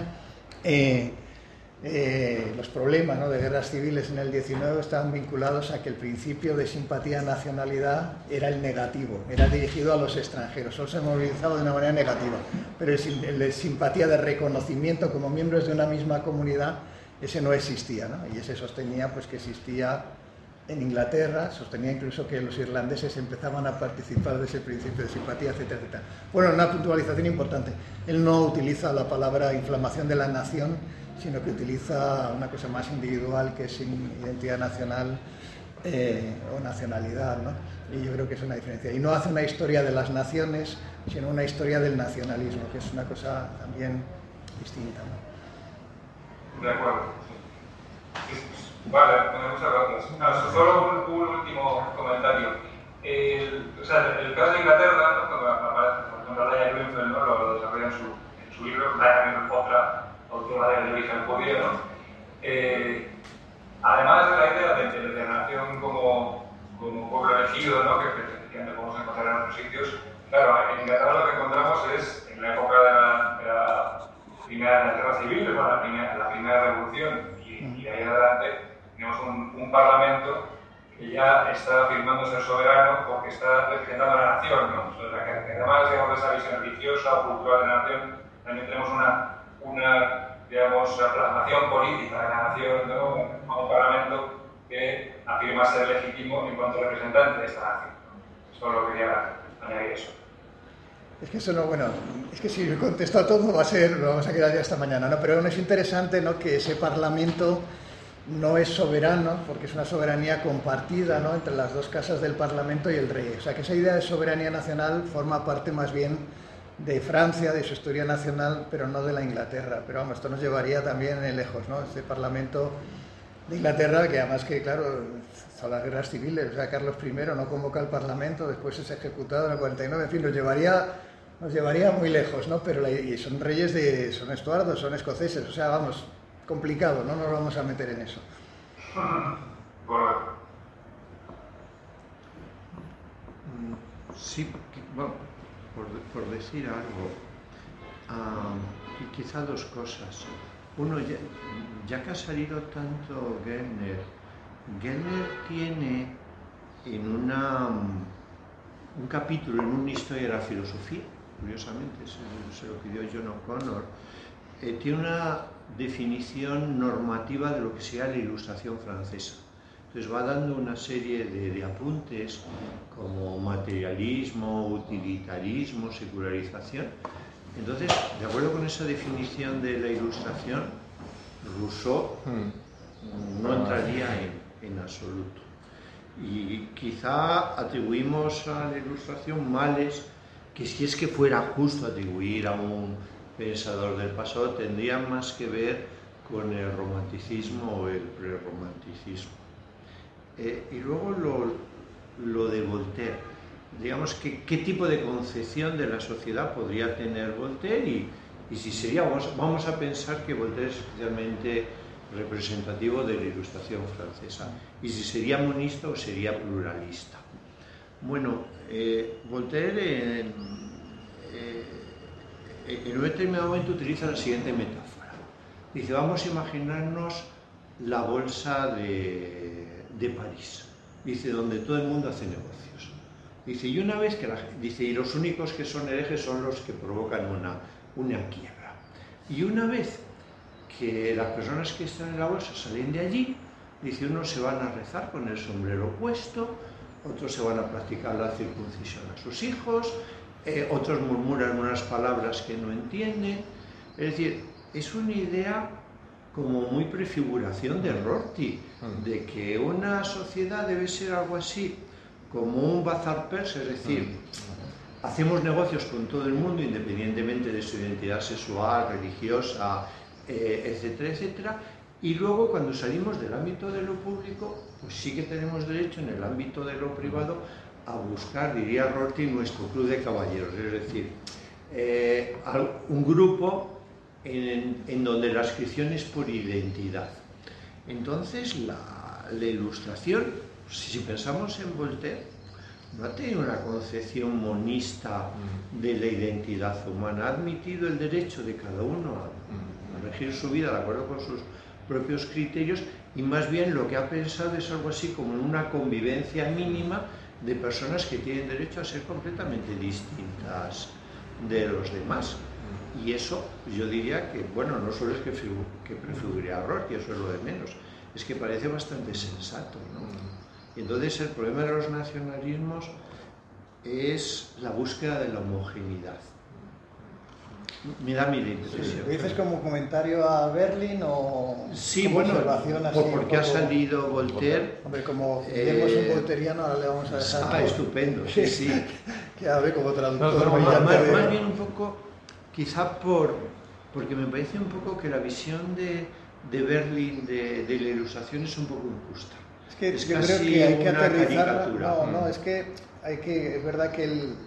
los problemas, ¿no?, de guerras civiles en el 19 estaban vinculados a que el principio de simpatía-nacionalidad era el negativo, era dirigido a los extranjeros, solo se movilizaba de una manera negativa, pero el de simpatía de reconocimiento como miembros de una misma comunidad, ese no existía, ¿no? Y ese sostenía pues, que existía en Inglaterra, sostenía incluso que los irlandeses empezaban a participar de ese principio de simpatía, etcétera, etcétera. Bueno, una puntualización importante, él no utiliza la palabra inflamación de la nación, sino que utiliza una cosa más individual que es identidad nacional o nacionalidad, ¿no? Y yo creo que es una diferencia. Y no hace una historia de las naciones, sino una historia del nacionalismo, que es una cosa también distinta, ¿no? De acuerdo. Vale, muchas gracias. Solo un último comentario. El caso de Inglaterra, ¿no?, cuando aparece, por ejemplo, Laia Greenfield, ¿no?, lo desarrolla en su libro, Laia Greenfield, otra autora de origen judío, ¿no? Además de la idea de la nación como pueblo elegido, ¿no?, que efectivamente podemos encontrar en otros sitios, claro, en Inglaterra lo que encontramos es, en la época de la primera guerra civil, bueno, la primera revolución, y de ahí en adelante tenemos un parlamento que ya está afirmando ser soberano porque está representando a la nación, ¿no? O sea, que además, digamos, de esa visión religiosa o cultural de la nación, también tenemos una digamos, plasmación política de la nación, ¿no?, a un parlamento que afirma ser legítimo en cuanto representante de esta nación. Solo quería añadir eso. Es que eso no, bueno, es que si contesto a todo lo vamos a quedar ya esta mañana, ¿no? Pero es interesante, ¿no?, que ese parlamento no es soberano, porque es una soberanía compartida, ¿no?, entre las dos casas del parlamento y el rey. O sea, que esa idea de soberanía nacional forma parte más bien de Francia, de su historia nacional, pero no de la Inglaterra. Pero vamos, esto nos llevaría también lejos, ¿no? Este Parlamento de Inglaterra, que además que, claro, son las guerras civiles, o sea, Carlos I no convoca al Parlamento, después es ejecutado en el 49, en fin, nos llevaría muy lejos, ¿no? Pero y son reyes son estuardos, son escoceses, o sea, vamos, complicado, no nos vamos a meter en eso. Sí, bueno, por decir algo, quizá dos cosas. Uno, ya que ha salido tanto Gellner tiene en un capítulo en una historia de la filosofía, curiosamente, se lo pidió John O'Connor, tiene una definición normativa de lo que sea la Ilustración francesa. Entonces va dando una serie de apuntes como materialismo, utilitarismo, secularización. Entonces, de acuerdo con esa definición de la Ilustración, Rousseau no entraría en absoluto. Y quizá atribuimos a la Ilustración males que, si es que fuera justo atribuir a un pensador del pasado, tendrían más que ver con el romanticismo o el prerromanticismo. Y luego lo de Voltaire, digamos, ¿qué tipo de concepción de la sociedad podría tener Voltaire? Y si sería, vamos a pensar que Voltaire es especialmente representativo de la Ilustración francesa, y si sería monista o sería pluralista. Bueno, Voltaire en un determinado momento utiliza la siguiente metáfora. Dice, vamos a imaginarnos la bolsa de París, dice, donde todo el mundo hace negocios. Dice, y una vez que y los únicos que son herejes son los que provocan una quiebra. Y una vez que las personas que están en la bolsa salen de allí, dice, unos se van a rezar con el sombrero puesto, otros se van a practicar la circuncisión a sus hijos, otros murmuran unas palabras que no entienden. Es decir, es una idea como muy prefiguración de Rorty, de que una sociedad debe ser algo así, como un bazar persa, es decir, hacemos negocios con todo el mundo independientemente de su identidad sexual, religiosa, etcétera, etcétera, y luego cuando salimos del ámbito de lo público, pues sí que tenemos derecho en el ámbito de lo privado a buscar, diría Rorty, nuestro club de caballeros, es decir, un grupo en donde la inscripción es por identidad. Entonces la Ilustración, si pensamos en Voltaire, no ha tenido una concepción monista de la identidad humana, ha admitido el derecho de cada uno a regir su vida de acuerdo con sus propios criterios, y más bien lo que ha pensado es algo así como una convivencia mínima de personas que tienen derecho a ser completamente distintas de los demás. Y eso yo diría que, bueno, no solo es que prefigure a Rorty, eso es lo de menos, es que parece bastante sensato, ¿no? Y entonces el problema de los nacionalismos es la búsqueda de la homogeneidad. Me da mi impresión. ¿Lo dices como comentario a Berlin o sí, como bueno, observación así? Porque ha salido Voltaire. Hombre, como tenemos un volteriano, ahora le vamos a dejar... estupendo, sí, sí. Que hable como traductor. Más bien un poco, quizá porque me parece un poco que la visión de Berlin de la Ilustración es un poco injusta. Es que es yo casi creo que hay que una aterrizarla. No, es que es verdad que él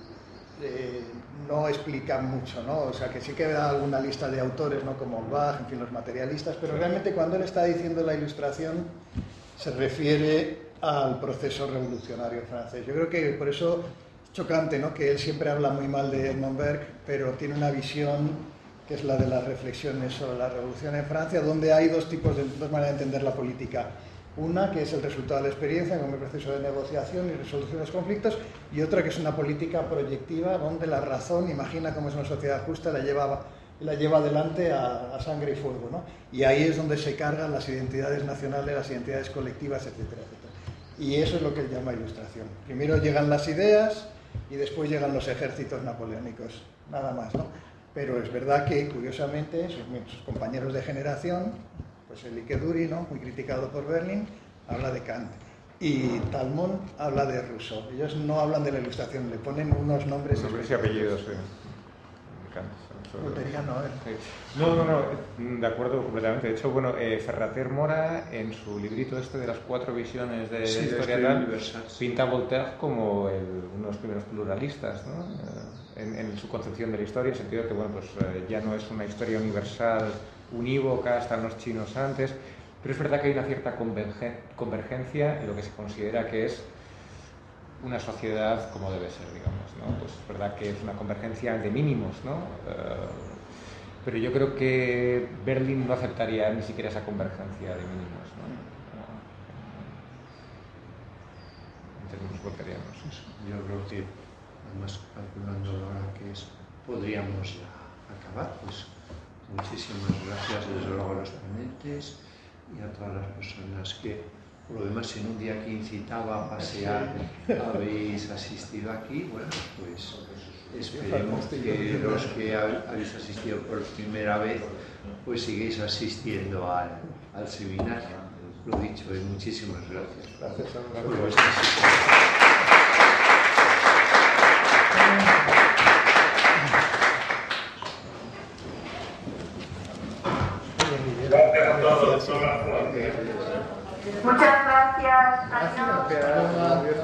no explica mucho, ¿no? O sea, que sí que da alguna lista de autores, ¿no? Como Bach, en fin, los materialistas, pero realmente cuando él está diciendo la Ilustración se refiere al proceso revolucionario francés. Yo creo que por eso es chocante, ¿no? Que él siempre habla muy mal de Edmond Burke, pero tiene una visión que es la de las reflexiones sobre la revolución en Francia, donde hay dos maneras de entender la política. Una, que es el resultado de la experiencia, como el proceso de negociación y resolución de los conflictos, y otra, que es una política proyectiva, donde la razón imagina cómo es una sociedad justa y la lleva adelante a sangre y fuego, ¿no? Y ahí es donde se cargan las identidades nacionales, las identidades colectivas, etcétera, etcétera. Y eso es lo que él llama Ilustración. Primero llegan las ideas y después llegan los ejércitos napoleónicos, nada más, ¿no? Pero es verdad que, curiosamente, sus compañeros de generación, pues el Iqueduri, ¿no? Muy criticado por Berlin, habla de Kant. Y Talmont habla de Rousseau. Ellos no hablan de la Ilustración, le ponen unos nombres... Nombres y apellidos, sí. Kant. Volteriano, sí. No, de acuerdo completamente. De hecho, bueno, Ferrater Mora, en su librito de las 4 visiones de la historia tal, pinta a Voltaire como uno de los primeros pluralistas, ¿no? En su concepción de la historia, en el sentido de que, bueno, pues ya no es una historia universal unívoca, están los chinos antes, Pero es verdad que hay una cierta convergencia en lo que se considera que es una sociedad como debe ser, digamos, ¿no? Pues es verdad que es una convergencia de mínimos, ¿no? Pero yo creo que Berlín no aceptaría ni siquiera esa convergencia de mínimos, ¿no? En términos volterianos. Yo creo que, además, calculando la hora que es, podríamos ya acabar. Pues muchísimas gracias, desde luego, a los ponentes y a todas las personas que, por lo demás, en un día que incitaba a pasear, habéis asistido aquí. Bueno, pues esperemos que los que habéis asistido por primera vez, pues sigáis asistiendo al seminario. Lo dicho, y muchísimas gracias. Gracias a por vuestra asistencia. Gracias a todos. Muchas gracias. Adiós.